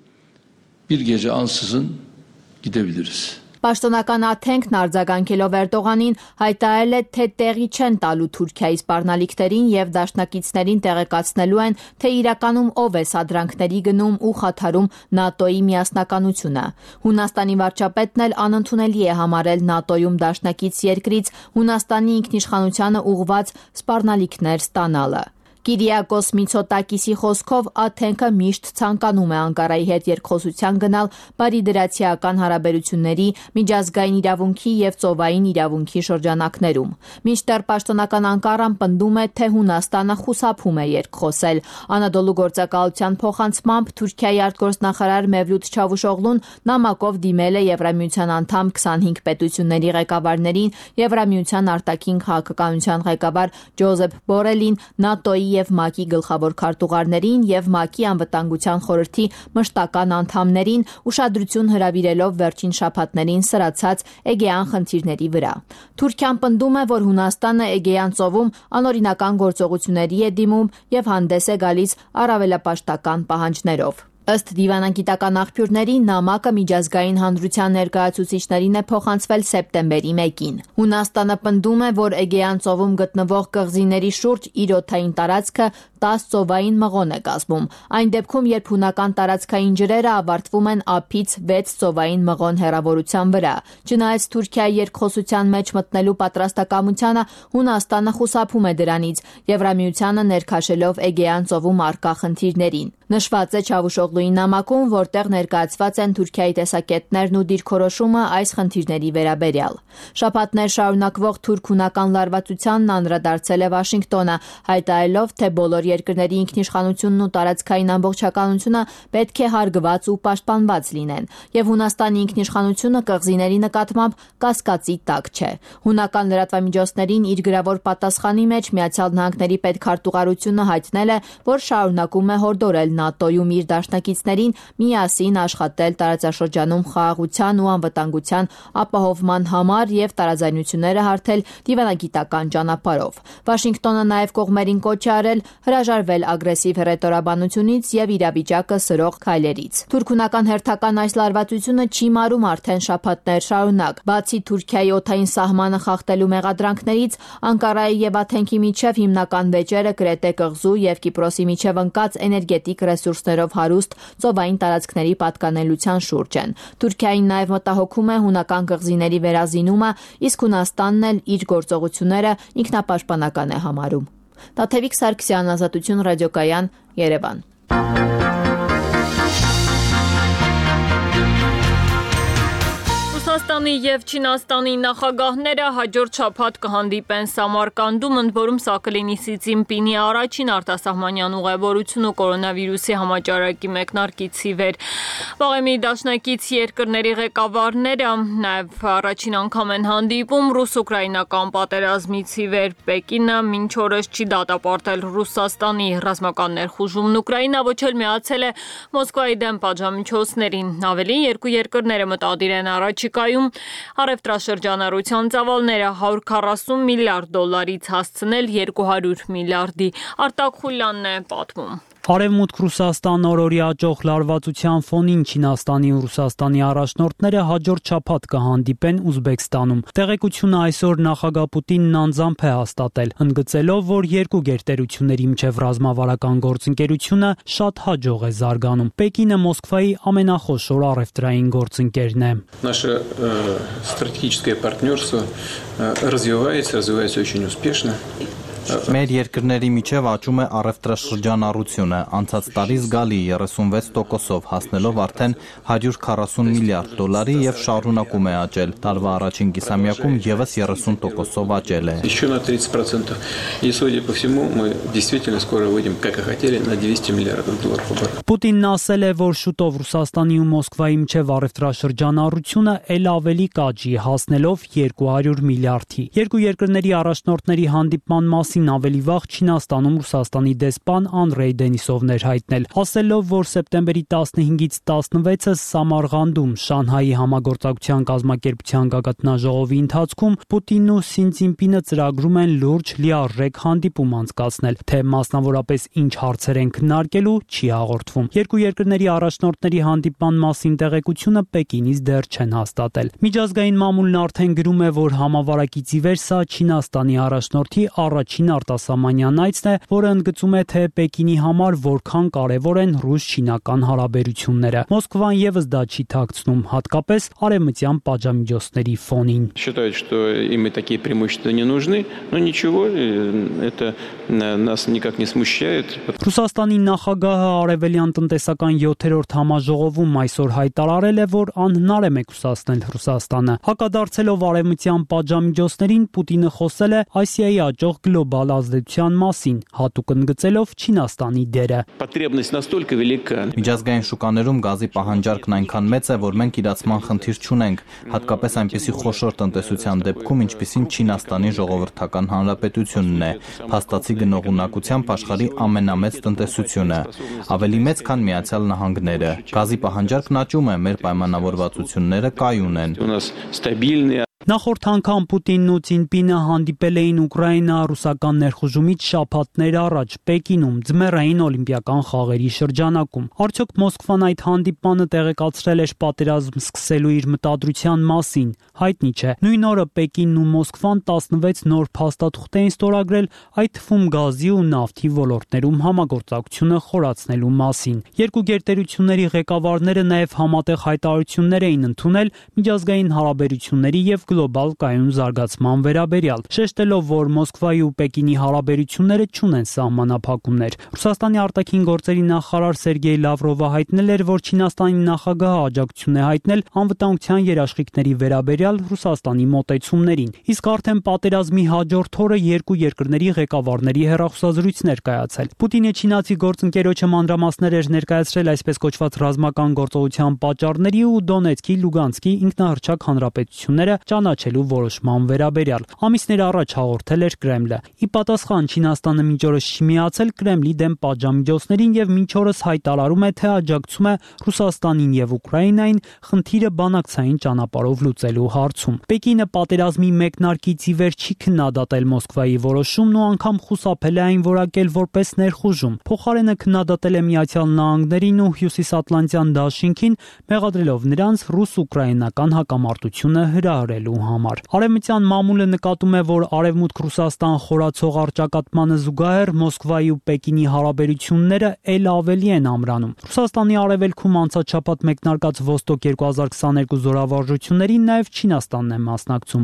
Bir gece ansızın gidebiliriz. Պաշտոնական Աթենքն արձագանքելով Էրդողանին հայտարարել է, թե տեղի չեն տալու Թուրքիայի սպառնալիքներին եւ դաշնակիցներին տեղեկացնելու են, թե իրականում ով է սադրանքների գնում ու խաթարում ՆԱՏՕ-ի միասնականությունը։ Հունաստանի վարչապետն էլ անընդունելի է համարել ՆԱՏՕ-ում դաշնակից երկրից Հունաստանի ինքնիշխանությանը ուղղված սպառնալիքներ ստանալը։ Կիրիակոս Միցոտակիսի խոսքով Աթենքը միշտ ցանկանում է Անկարայի հետ երկխոսության գնալ բարիդրացիական հարաբերությունների, միջազգային իրավունքի եւ ծովային իրավունքի շրջանակներում։ Մինչդեռ պաշտոնական Անկարան պնդում է, թե Հունաստանը խուսափում է երկխոսել։ Անադոլու գործակալության փոխանցմամբ Թուրքիայի արտգործնախարար Մևլութ Չավուշօղլուն նամակով դիմել է Եվրամիության անդամ 25 պետությունների ղեկավարներին, Եվրամիության արտաքին քաղաքականության ղեկավար Ջոզեփ Բորելին, ՆԱՏՕ-ի եւ ՄԱԿ-ի գլխավոր քարտուղարներին եւ ՄԱԿ-ի անվտանգության խորհրդի մշտական անդամներին, ուշադրություն հրավիրելով վերջին շաբաթներին սրացած Էգեյան խնդիրների վրա։ Թուրքիան պնդում է, որ Հունաստանը Էգեյան ծովում անօրինական գործողությունների է դիմում եւ հանդես է գալիս առավելապաշտական պահանջներով։ Ըստ դիվանագիտական աղբյուրների, նամակը միջազգային հանրության ներկայացուցիչներին է փոխանցվել սեպտեմբերի 1-ին։ Հունաստանը պնդում է, որ Էգեյան ծովում գտնվող կղզիների շուրջ իր օդային տարածքը 10 ծովային մղոն է կազմում։ Այն դեպքում, երբ հունական տարածքային ջրերը ավարտվում են ափից 6 ծովային մղոն հեռավորության վրա։ Չնայած Թուրքիայի երկխոսության մեջ մտնելու պատրաստակամությանը, Հունաստանը խուսափում է դրանից, Եվրամիությանը ներքաշելով Էգեյան ծովում առկա խնդիրներին։ Նշված է Չավուշօղլուի նամակում, որտեղ ներկայացված են Թուրքիայի տեսակետներն ու դիրքորոշումը այս խնդիրների վերաբերյալ։ Շաբաթներ շարունակվող թուրք-հունական լարվածությանն անդրադարձել է Վաշինգտոնը, հայտարարելով, թե բոլոր երկրների ինքնիշխանությունն ու տարածքային ամբողջականությունը պետք է հարգված ու պաշտպանված լինեն, եւ Հունաստանի ինքնիշխանությունը կղզիների նկատմամբ կասկածի տակ չէ։ Հունական լրատվամիջոցներին իր գրավոր պատասխանի մեջ Միացյալ Նահանգների պետքարտուղարությունը հայտնել է, որ շարունակում է հորդորել ՆԱՏՕ-ում իր դաշնակիցներին միասին աշխատել տարածաշրջանում խաղաղության ու անվտանգության ապահովման համար եւ տարաձայնությունները հարթել դիվանագիտական ճանապարհով։ Վաշինգտոնը նաեւ կողմերին կոչ է արել հրաժարվել ագրեսիվ հռետորաբանությունից եւ իրավիճակը սրող քայլերից։ Թուրք-հունական հերթական այս լարվածությունը չի մարում արդեն շաբաթներ շարունակ։ Բացի Թուրքիայի օդային սահմանը խախտելու մեղադրանքներից, Անկարայի եւ Աթենքի միջև հիմնական վեճերը Կրետե կղզու եւ Կիպրոսի միջև ընկած էներգետիկ ռեսուրսներով հարուստ ծովային տարածքների պատկանելության շուրջ են։ Թուրքիային նաև մտահոգում է հունական կղզիների վերազինումը, իսկ Հունաստանն էլ իր գործողությունները ինքնապաշտպանական է համարում։ Տաթևիկ Սարգսյան, Ազատություն ռադիոկայան, Երևան։ Ռուսաստանի եւ Չինաստանի նախագահները հաջորդ շաբաթ կհանդիպեն Սամարկանդում, ընդ որում սա կլինի Սի Ցզինպինի առաջին արտասահմանյան ուղևորությունը կորոնավիրուսի համաճարակի մեկնարկից ի վեր։ Վաղեմի դաշնակից երկրների ղեկավարները նաեւ առաջին անգամ են հանդիպում ռուս-ուկրաինական պատերազմից ի վեր։ Պեկինը մինչ օրս չի դատապարտել Ռուսաստանի ռազմական ներխուժումն Ուկրաինա, ոչ էլ միացել է Մոսկվայի դեմ պատժամիջոցներին։ Ավելին, երկու երկրները մտադիր են առաջիկայում առևտրաշրջանառության ծավալները 140 միլիարդ դոլարից հասցնել 200 միլիարդի։ Արտակ Խուլյանն է պատմում։ Արևմուտք Ռուսաստան օրորի աճող լարվածության ֆոնին Չինաստանի ու Ռուսաստանի առաջնորդները հաջորդ շաբաթ կհանդիպեն Ուզբեկստանում։ Տեղեկությունը այսօր նախագահ Պուտինն անձամբ է հաստատել, ընդգծելով, որ երկու գերտերությունների միջև ռազմավարական գործընկերությունը շատ հաջող է զարգանում։ Պեկինը Մոսկվայի ամենախոշոր առևտրային գործընկերն է։ Наше стратегическое партнерство развивается очень успешно. Մեր երկրների միջև աճում է առևտրաշրջանառությունը, անցած տարի զգալի 36%-ով հասնելով արդեն 140 միլիարդ դոլարի եւ շարունակում է աճել։ Տարվա առաջին կիսամյակում եւս 30%-ով աճել է։ Еще на 30%. И, судя по всему, мы действительно скоро выйдем, как и хотели, на 200 миллиардов долларов оборот. Պուտինն ասել է, որ շուտով Ռուսաստանի ու Մոսկվայի միջև առևտրաշրջանառությունը ել ավելի կաճի, հասնելով 200 միլիարդի։ Երկու երկրների առաջնորդների հանդիպման մասին ավելի վաղ Չինաստանում Ռուսաստանի դեսպան Անդրեյ Դենիսովն էր հայտնել, ասելով, որ սեպտեմբերի 15-ից 16-ը Սամարգանդում Շանհայի համագործակցության կազմակերպության գագաթնաժողովի ընթացքում Պուտինն ու Սի Ցզինպինը ծրագրում են լուրջ լիարժեք հանդիպում անցկացնել, թե մասնավորապես ինչ հարցեր են քննարկելու չի հաղորդվում։ Երկու երկրների առաջնորդների հանդիպման մասին տեղեկությունը Պեկինից դեռ չեն հաստատել։ Միջազգային մամուլն արդեն գրում է, որ համավարակից ի վեր սա Չինաստանի առաջնորդի առաջին արտասահմանյան այցն է, որը ընդգծում է, թե Պեկինի համար որքան կարևոր են ռուս-չինական հարաբերությունները։ Մոսկվան եւս դա չի թաքցնում, հատկապես արևմտյան պատժամիջոցների ֆոնին։ Считают, что им и такие преимущества не нужны, но ничего, это нас никак не смущает. Ռուսաստանի նախագահը արևելյան տնտեսական 7-րդ համաժողովում այսօր հայտարարել է, որ անհնար է մեկուսացնել Ռուսաստանը։ Հակադարձելով արևմտյան պատժամիջոցներին, Պուտինը խոսել է Ասիայի աճող գլոբալ գլոբալ ազդեցության մասին, հատուկ ընդգծելով Չինաստանի դերը։ Միջազգային շուկաներում գազի պահանջարկն այնքան մեծ է, որ մենք իրացման խնդիր չունենք, հատկապես այնպիսի խոշոր տնտեսության դեպքում, ինչպիսին Չինաստանի ժողովրդական հանրապետությունն է, փաստացի գնողունակությամբ աշխարհի ամենամեծ տնտեսությունը, ավելի մեծ, քան Միացյալ Նահանգները։ Գազի պահանջարկն աճում է, մեր պայմանավորվածությունները կայուն են։ Նախորդ անգամ Պուտինն ու Ցինպինը հանդիպել էին Ուկրաինա-ռուսական ներխուժումից շաբաթներ առաջ Պեկինում ձմեռային օլիմպիական խաղերի շրջանակում։ Արդյոք Մոսկվան այդ հանդիպանը տեղեկացրել էր պատերազմ սկսելու իր մտադրության մասին, հայտնի չէ։ Նույն օրը Պեկինն ու Մոսկվան 16 նոր փաստաթուղթ էին ստորագրել, այդ թվում գազի ու նավթի ոլորտներում համագործակցությունը խորացնելու մասին։ Երկու գերտերությունների ղեկավարները նաև համատեղ հայտարարություններ էին ընդունել միջազգային հարաբերությունների եւ գլոբալ կայուն զարգացման վերաբերյալ, շեշտելով, որ Մոսկվայի ու Պեկինի հարաբերությունները չունեն սահմանափակումներ։ Ռուսաստանի արտաքին գործերի նախարար Սերգեյ Լավրովը հայտնել էր, որ Չինաստանի նախագահը աջակցություն է հայտնել անվտանգության երաշխիքների վերաբերյալ Ռուսաստանի մոտեցումներին։ Իսկ արդեն պատերազմի հաջորդ օրը երկու երկրների ղեկավարների հեռախոսազրույցներ կայացել։ Պուտինը չինացի գործընկերոջը մանրամասներ էր ներկայացրել այսպես կոչված ռազմական գործողության պատճառների ու Դոնեցկի, Լուգանսկի ինքնահռչակ հանրապետությունները ճանաչելու որոշման վերաբերյալ։ Ամիսներ առաջ հաղորդել էր Կրեմլը։ Ի պատասխան Չինաստանը մինչ օրս չի միացել Կրեմլի դեմ պատժամիջոցներին եւ մինչ օրս հայտարարում է, թե աջակցում է Ռուսաստանին եւ Ուկրաինային խնդիրը բանակցային ճանապարհով լուծելու հարցում։ Պեկինը պատերազմի մեկնարկից ի վեր չի քննադատել Մոսկվայի որոշումն ու անգամ խուսափել է այն որակել որպես ներխուժում։ Փոխարենը քննադատել է Միացյալ Նահանգներին ու Հյուսիսատլանտյան դաշինքին, մեղադրելով նրանց ռուս-ուկրաինական հակամարտությունը հրահրելու համար։ Արևմտյան մամուլը նկատում է, որ Արևմուտք-Ռուսաստան խորացող առճակատմանը զուգահեռ Մոսկվայի ու Պեկինի հարաբերությունները ել ավելի են ամրանում։ Ռուսաստանի արևելքում անցած շաբաթ մեկնարկած Ոստոկ 2022 զորավարժություններին նաև Չինաստանն է մասնակցում։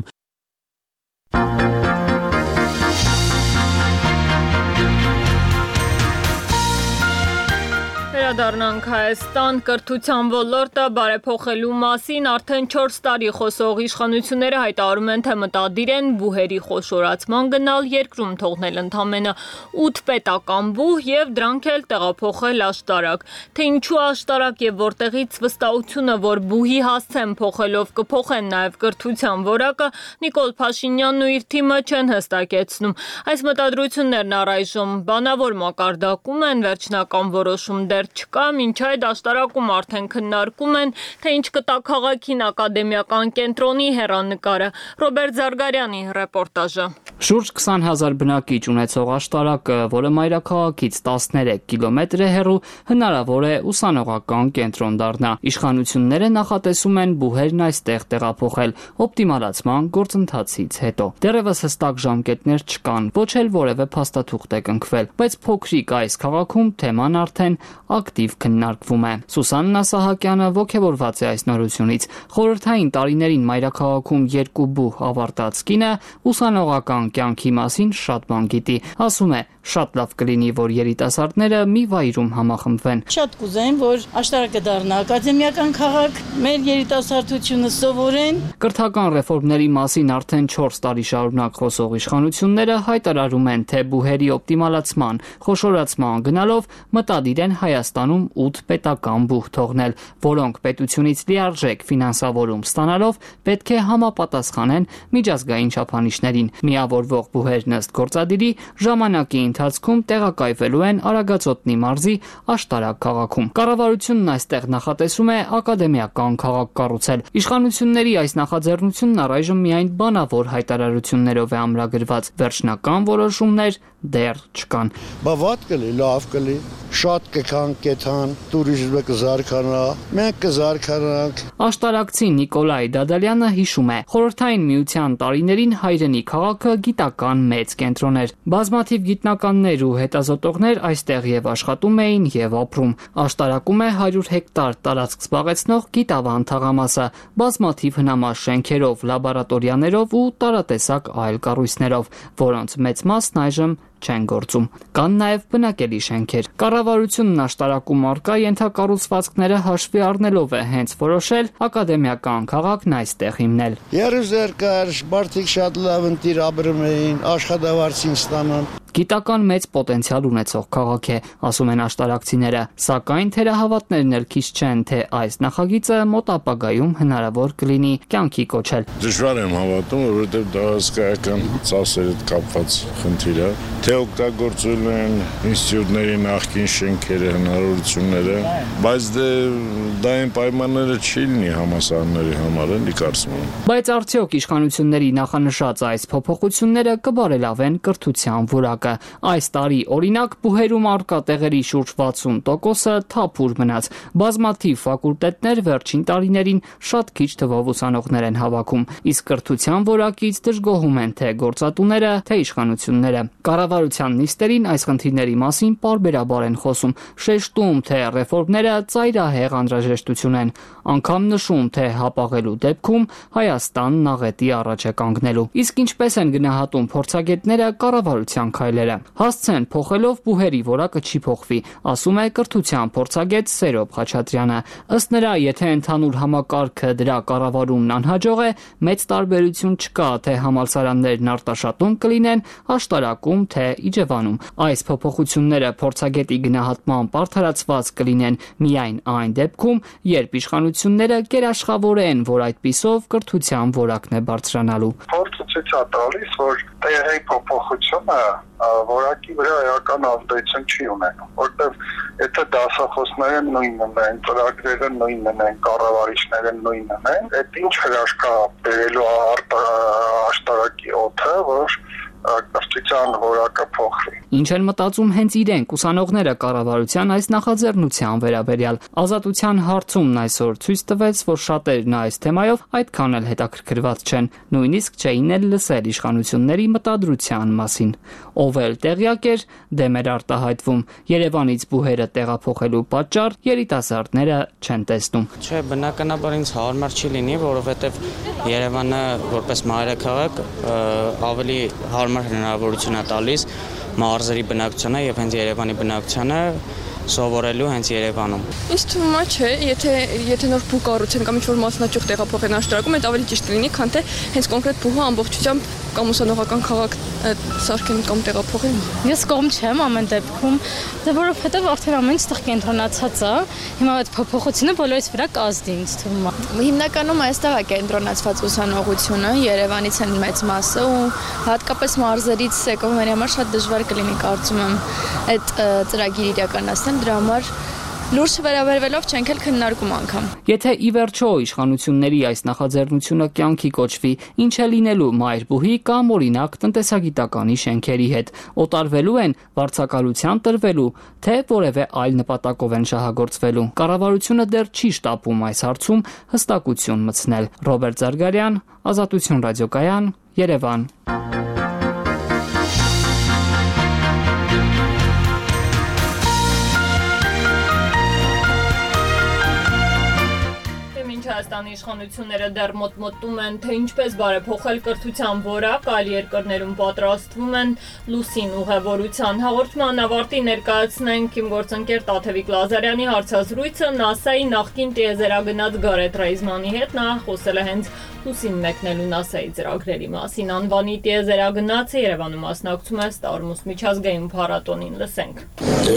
Վերադառնանք Հայաստան, կրթության ոլորտը բարեփոխելու մասին արդեն 4 տարի խոսող իշխանությունները հայտարարում են, թե մտադիր են բուհերի խոշորացման գնալ, երկրում թողնել ընդամենը 8 պետական բուհ եւ դրանք էլ տեղափոխել աշտարակ։ Թե ինչու աշտարակ եւ որտեղից վստահությունը, որ բուհի հասցեն փոխելով կփոխեն նաեւ կրթության որակը, Նիկոլ Փաշինյանն ու իր թիմը չեն հստակեցնում։ Այս մտադրություններն առայժմ բանավոր մակարդակում են, վերջնական որոշում դեռ չկա, մինչ այդ աշտարակում արդեն քննարկում են, թե ինչ կտա քաղաքին ակադեմիական կենտրոնի հեռանկարը։ Ռոբերտ Զարգարյանի ռեպորտաժը։ Շուրջ 20,000 բնակիչ ունեցող աշտարակը, որը մայրաքաղաքից 13 կիլոմետր է հեռու, հնարավոր է ուսանողական կենտրոն դառնա։ Իշխանությունները նախատեսում են բուհերն այստեղ տեղափոխել օպտիմալացման գործընթացից հետո։ Դեռևս հստակ ժամկետներ չկան, ոչ էլ որևէ փաստաթուղթ է կնքվել, բայց փոքրիկ այս քաղաքում թեման արդեն ակտիվ քննարկվում է։ Սուսաննա Սահակյանը ոգևորված է այս նորությունից։ Խորհրդային տարիներին մայրաքաղաքում 2 բուհ ավարտած կինը ուսանողական կյանքի մասին շատ բան գիտի։ Ասում է, շատ լավ կլինի, որ երիտասարդները մի վայրում համախմբվեն։ Շատ կուզեմ, որ աշտարակը դառնա ակադեմիական քաղաք, մեր երիտասարդությունը սովորեն։ Կրթական ռեֆորմների մասին արդեն 4 տարի շարունակ խոսող իշխանությունները հայտարարում են, թե բուհերի օպտիմալացման, խոշորացման գնալով մտադիր են Հայաստանում 8 պետական բուհ թողնել, որոնք պետությունից լիարժեք ֆինանսավորում ստանալով պետք է համապատասխանեն միջազգային չափանիշներին։ Միավորվող բուհերն ըստ գործադիրի ժամանակի ընթացքում տեղակայվելու են Արագածոտնի մարզի Աշտարակ քաղաքում։ Կառավարությունն այստեղ նախատեսում է ակադեմիական քաղաք կառուցել։ Իշխանությունների այս նախաձեռնությունն առայժմ միայն բանավոր հայտարարություններով է ամրագրված, վերջնական որոշումներ դեռ չկան։ Բավարար կլի, լավ կլի, շատ կքան կեթան, տուրիզմը կզարգանա, մենք կզարգանանք։ Աշտարակցի Նիկոլայ Դադալյանը հիշում է, խորհրդային միության տարիներին հայրենի քաղաքը գիտական մեծ կենտրոն էր։ Բազմաթիվ գիտնականներ ու հետազոտողներ այստեղ եւ աշխատում էին եւ ապրում։ Աշտարակում է 100 հեկտար տարածք զբաղեցնող գիտավան թաղամասը, բազմաթիվ հնամաշ շենքերով, լաբորատորիաներով ու տարատեսակ այլ կառույցներով, որոնց մեծ մասն այժմ չեն գործում։ Կան նաև բնակելի շենքեր։ Կառավարությունն աշտարակում առկա ենթակառուցվածքները հաշվի առնելով է հենց որոշել ակադեմիական քաղաքն այստեղ հիմնել։ Երուզեր կար, մարդիկ շատ լավ ընտիր ապրում էին, աշխատավարձին ստանան։ Գիտական մեծ պոտենցիալ ունեցող քաղաք է, ասում են աշտարակցիները, սակայն թերահավատներն էլ քիչ չեն, թե այս նախագիծը մոտ ապագայում հնարավոր կլինի կյանքի կոչել։ Դժվար եմ հավատում, որովհետև դա հսկայական ծախսերի հետ կապված խնդիր է, թե օգտագործում են ինստիտուտների նախկին շենքերը, հնարավորությունները, բայց դա այն պայմանները չի լինի համալսարանների համար, էլի կարծում եմ։ Բայց արդյոք իշխանությունների նախանշած այս փոփոխությունները կբարելավեն կրթության որակը։ Այս տարի օրինակ բուհերում առկա տեղերի շուրջ 60%-ը թափուր մնաց։ Բազմաթիվ ֆակուլտետներ վերջին տարիներին շատ քիչ թվով ուսանողներ են հավաքում, իսկ կրթության որակից դժգոհում են թե գործատուները, թե իշխանությունները։ Կառավարության նիստերին այս խնդիրների մասին պարբերաբար են խոսում, շեշտում, թե ռեֆորմները ծայրահեղ անհրաժեշտություն են, անգամ նշում, թե հապաղելու դեպքում Հայաստանն աղետի առաջ է կանգնելու։ Իսկ ինչպես են գնահատում փորձագետները կառավարության քայլերը։ Հասցեն փոխելով բուհերի որակը չի փոխվի, ասում է կրթության փորձագետ Սերոբ Խաչատրյանը։ Ըստ նրա, եթե ընդհանուր համակարգը դրա կառավարումն անհաջող է, մեծ տարբերություն չկա, թե համալսարաններն արտաշատում կլինեն, աշտարակում, թե Իջևանում։ Այս փոփոխությունները փորձագետի գնահատմամբ արդարացված կլինեն միայն այն դեպքում, երբ իշխանությունները կերաշխավորեն, որ այդպիսով կրթության որակն է բարձրանալու։ Փորձը ցույց է տալիս, որ տեղի փոփոխությունը որակի վրա էական ազդեցություն չի ունենում, որտեղ եթե դասախոսները նույնն են, ծրագրերը նույնն են, կառավարիչները նույնն են, այդ ինչ հրաշք է բերելու աշտարակի օդը, որ կրթության որակը փոխվի։ Ինչ են մտածում հենց իրենք ուսանողները կառավարության այս նախաձեռնության վերաբերյալ։ Ազատության հարցումն այսօր ցույց տվեց, որ շատերն այս թեմայով այդքան էլ հետաքրքրված չեն, նույնիսկ չէին էլ լսել իշխանությունների մտադրության մասին։ Ով էլ տեղյակ էր, դեմ էր արտահայտվում։ Երևանից բուհերը տեղափոխելու պատճառ երիտասարդները չեն տեսնում։ Չէ, բնականաբար ինձ հարմար չի լինի, որովհետև Երևանը որպես մայրաքաղաք ավելի հարմար հնարավորություն է տալիս մարզերի բնակչությանը եւ հենց Երևանի բնակչությանը սովորելու հենց Երևանում։ Ինձ թվում է, չէ, եթե նոր բուհ կառուցեն կամ ինչ-որ մասնաճյուղ տեղափոխեն աշտարակում, այդ ավելի ճիշտ լինի, քան թե հենց կոնկրետ բուհը ամբողջությամբ կամ ուսանողական քաղաք սարքեն կամ տեղափոխեն։ Ես կողմ չեմ ամեն դեպքում, դե որովհետև արդեն ամեն ինչ ստեղ կենտրոնացած է, հիմա այդ փոփոխությունը բոլորիս վրա կազդի, ինձ թվում է։ Հիմնականում այստեղ է կենտրոնացված ուսանողությունը, Երևանից են մեծ մասը ու հատկապես մարզերից եկողների համար շատ դժվար կլինի, կարծում եմ, այդ ծրագիրը իրականացնել, դրա համար լուրջ վերաբերվելով չենք էլ քննարկում անգամ։ Եթե ի վերջո իշխանությունների այս նախաձեռնությունը կյանքի կոչվի, ինչ է լինելու մայրբուհի կամ օրինակ տնտեսագիտականի շենքերի հետ, օտարվելու են, վարձակալության տրվելու, թե որևէ այլ նպատակով են շահագործվելու։ Կառավարությունը դեռ չի շտապում այս հարցում հստակություն մտցնել։ Ռոբերտ Զարգարյան, Ազատություն ռադիոկայան, Երևան։ Հայաստանի իշխանությունները դեռ մոտմոտում են, թե ինչպես բարեփոխել կրթության որակ, այլ երկրներում պատրաստվում են լուսին ուղևորության։ Հաղորդման ավարտի ներկայացնենք իմ գործընկեր Տաթևիկ Լազարյանի հարցազրույցը ՆԱՍԱ-ի նախկին տիեզերագնաց Գարեթ Ռեյզմանի հետ։ Նա խոսել է հենց լուսին մեկնելու ՆԱՍԱ-ի ծրագրերի մասին։ Անվանի տիեզերագնացը Երևանում մասնակցում է Ստարմուս միջազգային փառատոնին։ Լսենք։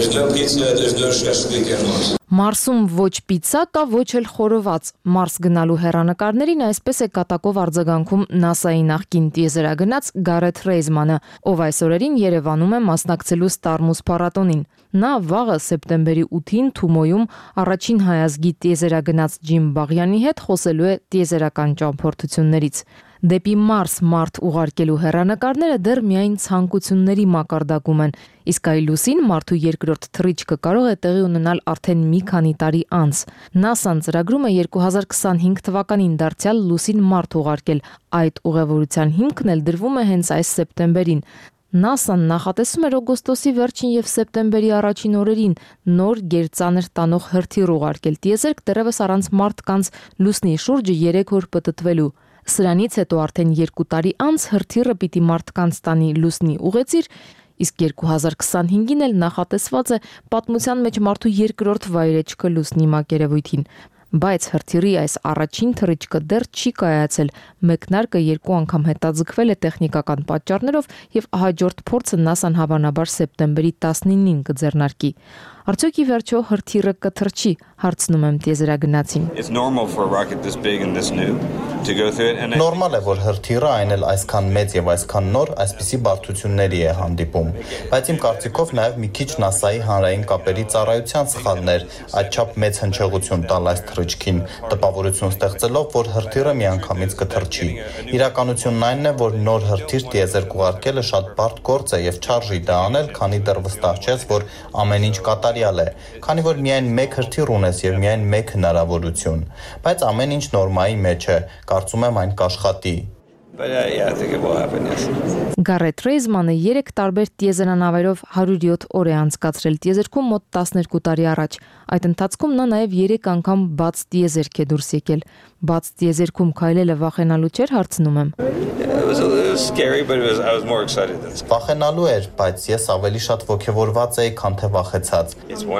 Մարսում ոչ պիցա կա, ոչ էլ խորոված։ Մարս գնալու հեռանկարներին այսպես է կատակով արձագանքում ՆԱՍԱ-ի նախկին տիեզերագնաց Գարեթ Ռեյզմանը, ով այս օրերին Երևանում է մասնակցելու Ստարմուս փառատոնին։ Նա վաղը սեպտեմբերի 8-ին Թումոյում առաջին հայազգի տիեզերագնաց Ջիմ Բաղյանի հետ խոսելու է տիեզերական ճամփորդություններից։ Դեպի Մարս մարդ ուղարկելու հեռանկարները դեռ միայն ցանկությունների մակարդակում են, իսկ այ լուսին մարդու երկրորդ թռիչքը կարող է տեղի ունենալ արդեն մի քանի տարի անց։ ՆԱՍԱ-ն ծրագրում է 2025 թվականին դարձյալ լուսին մարդ ուղարկել։ Այդ ուղևորության հիմքն էլ դրվում է հենց այս սեպտեմբերին։ ՆԱՍԱ-ն նախատեսում էր օգոստոսի վերջին եւ սեպտեմբերի առաջին օրերին նոր գերծանր տանող հրթիռ ուղարկել տիեզերք, դեռևս առանց մարդկանց լուսնի շուրջը 3 օր պտտվելու։ Սրանից հետո արդեն 2 տարի անց հրթիռը պիտի մարդկանց տանի լուսնի ուղեծիր, իսկ 2025-ին էլ նախատեսված է պատմության մեջ մարդու երկրորդ վայրեջքը լուսնի մակերևույթին։ Բայց հրթիռի այս առաջին թռիչքը դեռ չի կայացել։ Մեկնարկը 2 անգամ հետաձգվել է տեխնիկական պատճառներով եւ հաջորդ փորձը ՆԱՍԱ-ն հավանաբար սեպտեմբերի 19-ին կձեռնարկի։ Արդյոք ի վերջո հրթիռը կթռչի, հարցնում եմ տիեզերագնացին։ Նորմալ է, որ հրթիռը այն էլ այսքան մեծ եւ այսքան նոր այսպիսի բարդությունների է հանդիպում, բայց իմ կարծիքով նաեւ մի քիչ ՆԱՍԱ-ի հանրային կապերի ծառայության սխալներ այդչափ մեծ հնչեղություն տալ այս թռիչքին, տպավորություն ստեղծելով, որ հրթիռը միանգամից կթռչի։ Իրականությունն այն է, որ նոր հրթիռ տիեզերք ուղարկելը շատ բարդ գործ է եւ չարժի դա անել, քանի դեռ վստահ չես, որ ամեն ինչ կատարյալ է, քանի որ միայն մեկ հրթիռ ունես եւ միայն մեկ հնարավորություն, բայց ամեն ինչ նորմայի մեջ է, կարծում եմ այն կաշխատի։ Գարեթ Ռեյզմանը 3 տարբեր տիեզերանավերով 107 օր է անցկացրել տիեզերքում մոտ 12 տարի առաջ։ Այդ ընթացքում նա նաև 3 անգամ բաց տիեզերք է դուրս եկել։ Բաց տիեզերքում քայլելը վախենալու չէր, հարցնում եմ։ Վախենալու էր, բայց ես ավելի շատ ոգևորված էի, քան թե վախեցած։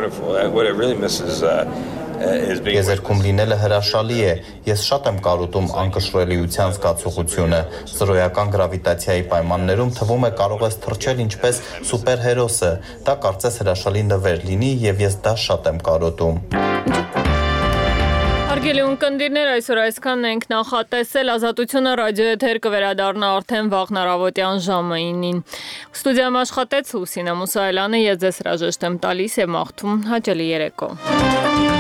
Տիեզերքում լինելը հրաշալի է։ Ես շատ եմ կարոտում անկշռելիության զգացողությունը։ Զրոյական գրավիտացիայի պայմաններում թվում է կարող ես թռչել ինչպես սուպերհերոսը։ Դա կարծես հրաշալի նվեր լինի եւ ես դա շատ եմ կարոտում։ Հարգելի ունկնդիրներ, այսօր այսքանն ենք նախատեսել, Ազատությունը ռադիոեթեր կվերադառնա արդեն վաղ առավոտյան ժամը 9-ին։ Ստուդիայում աշխատեց Լուսինե Մուսայելյանը, ես ձեզ հրաժեշտ եմ տալիս եւ մաղթում հաճելի երեկո։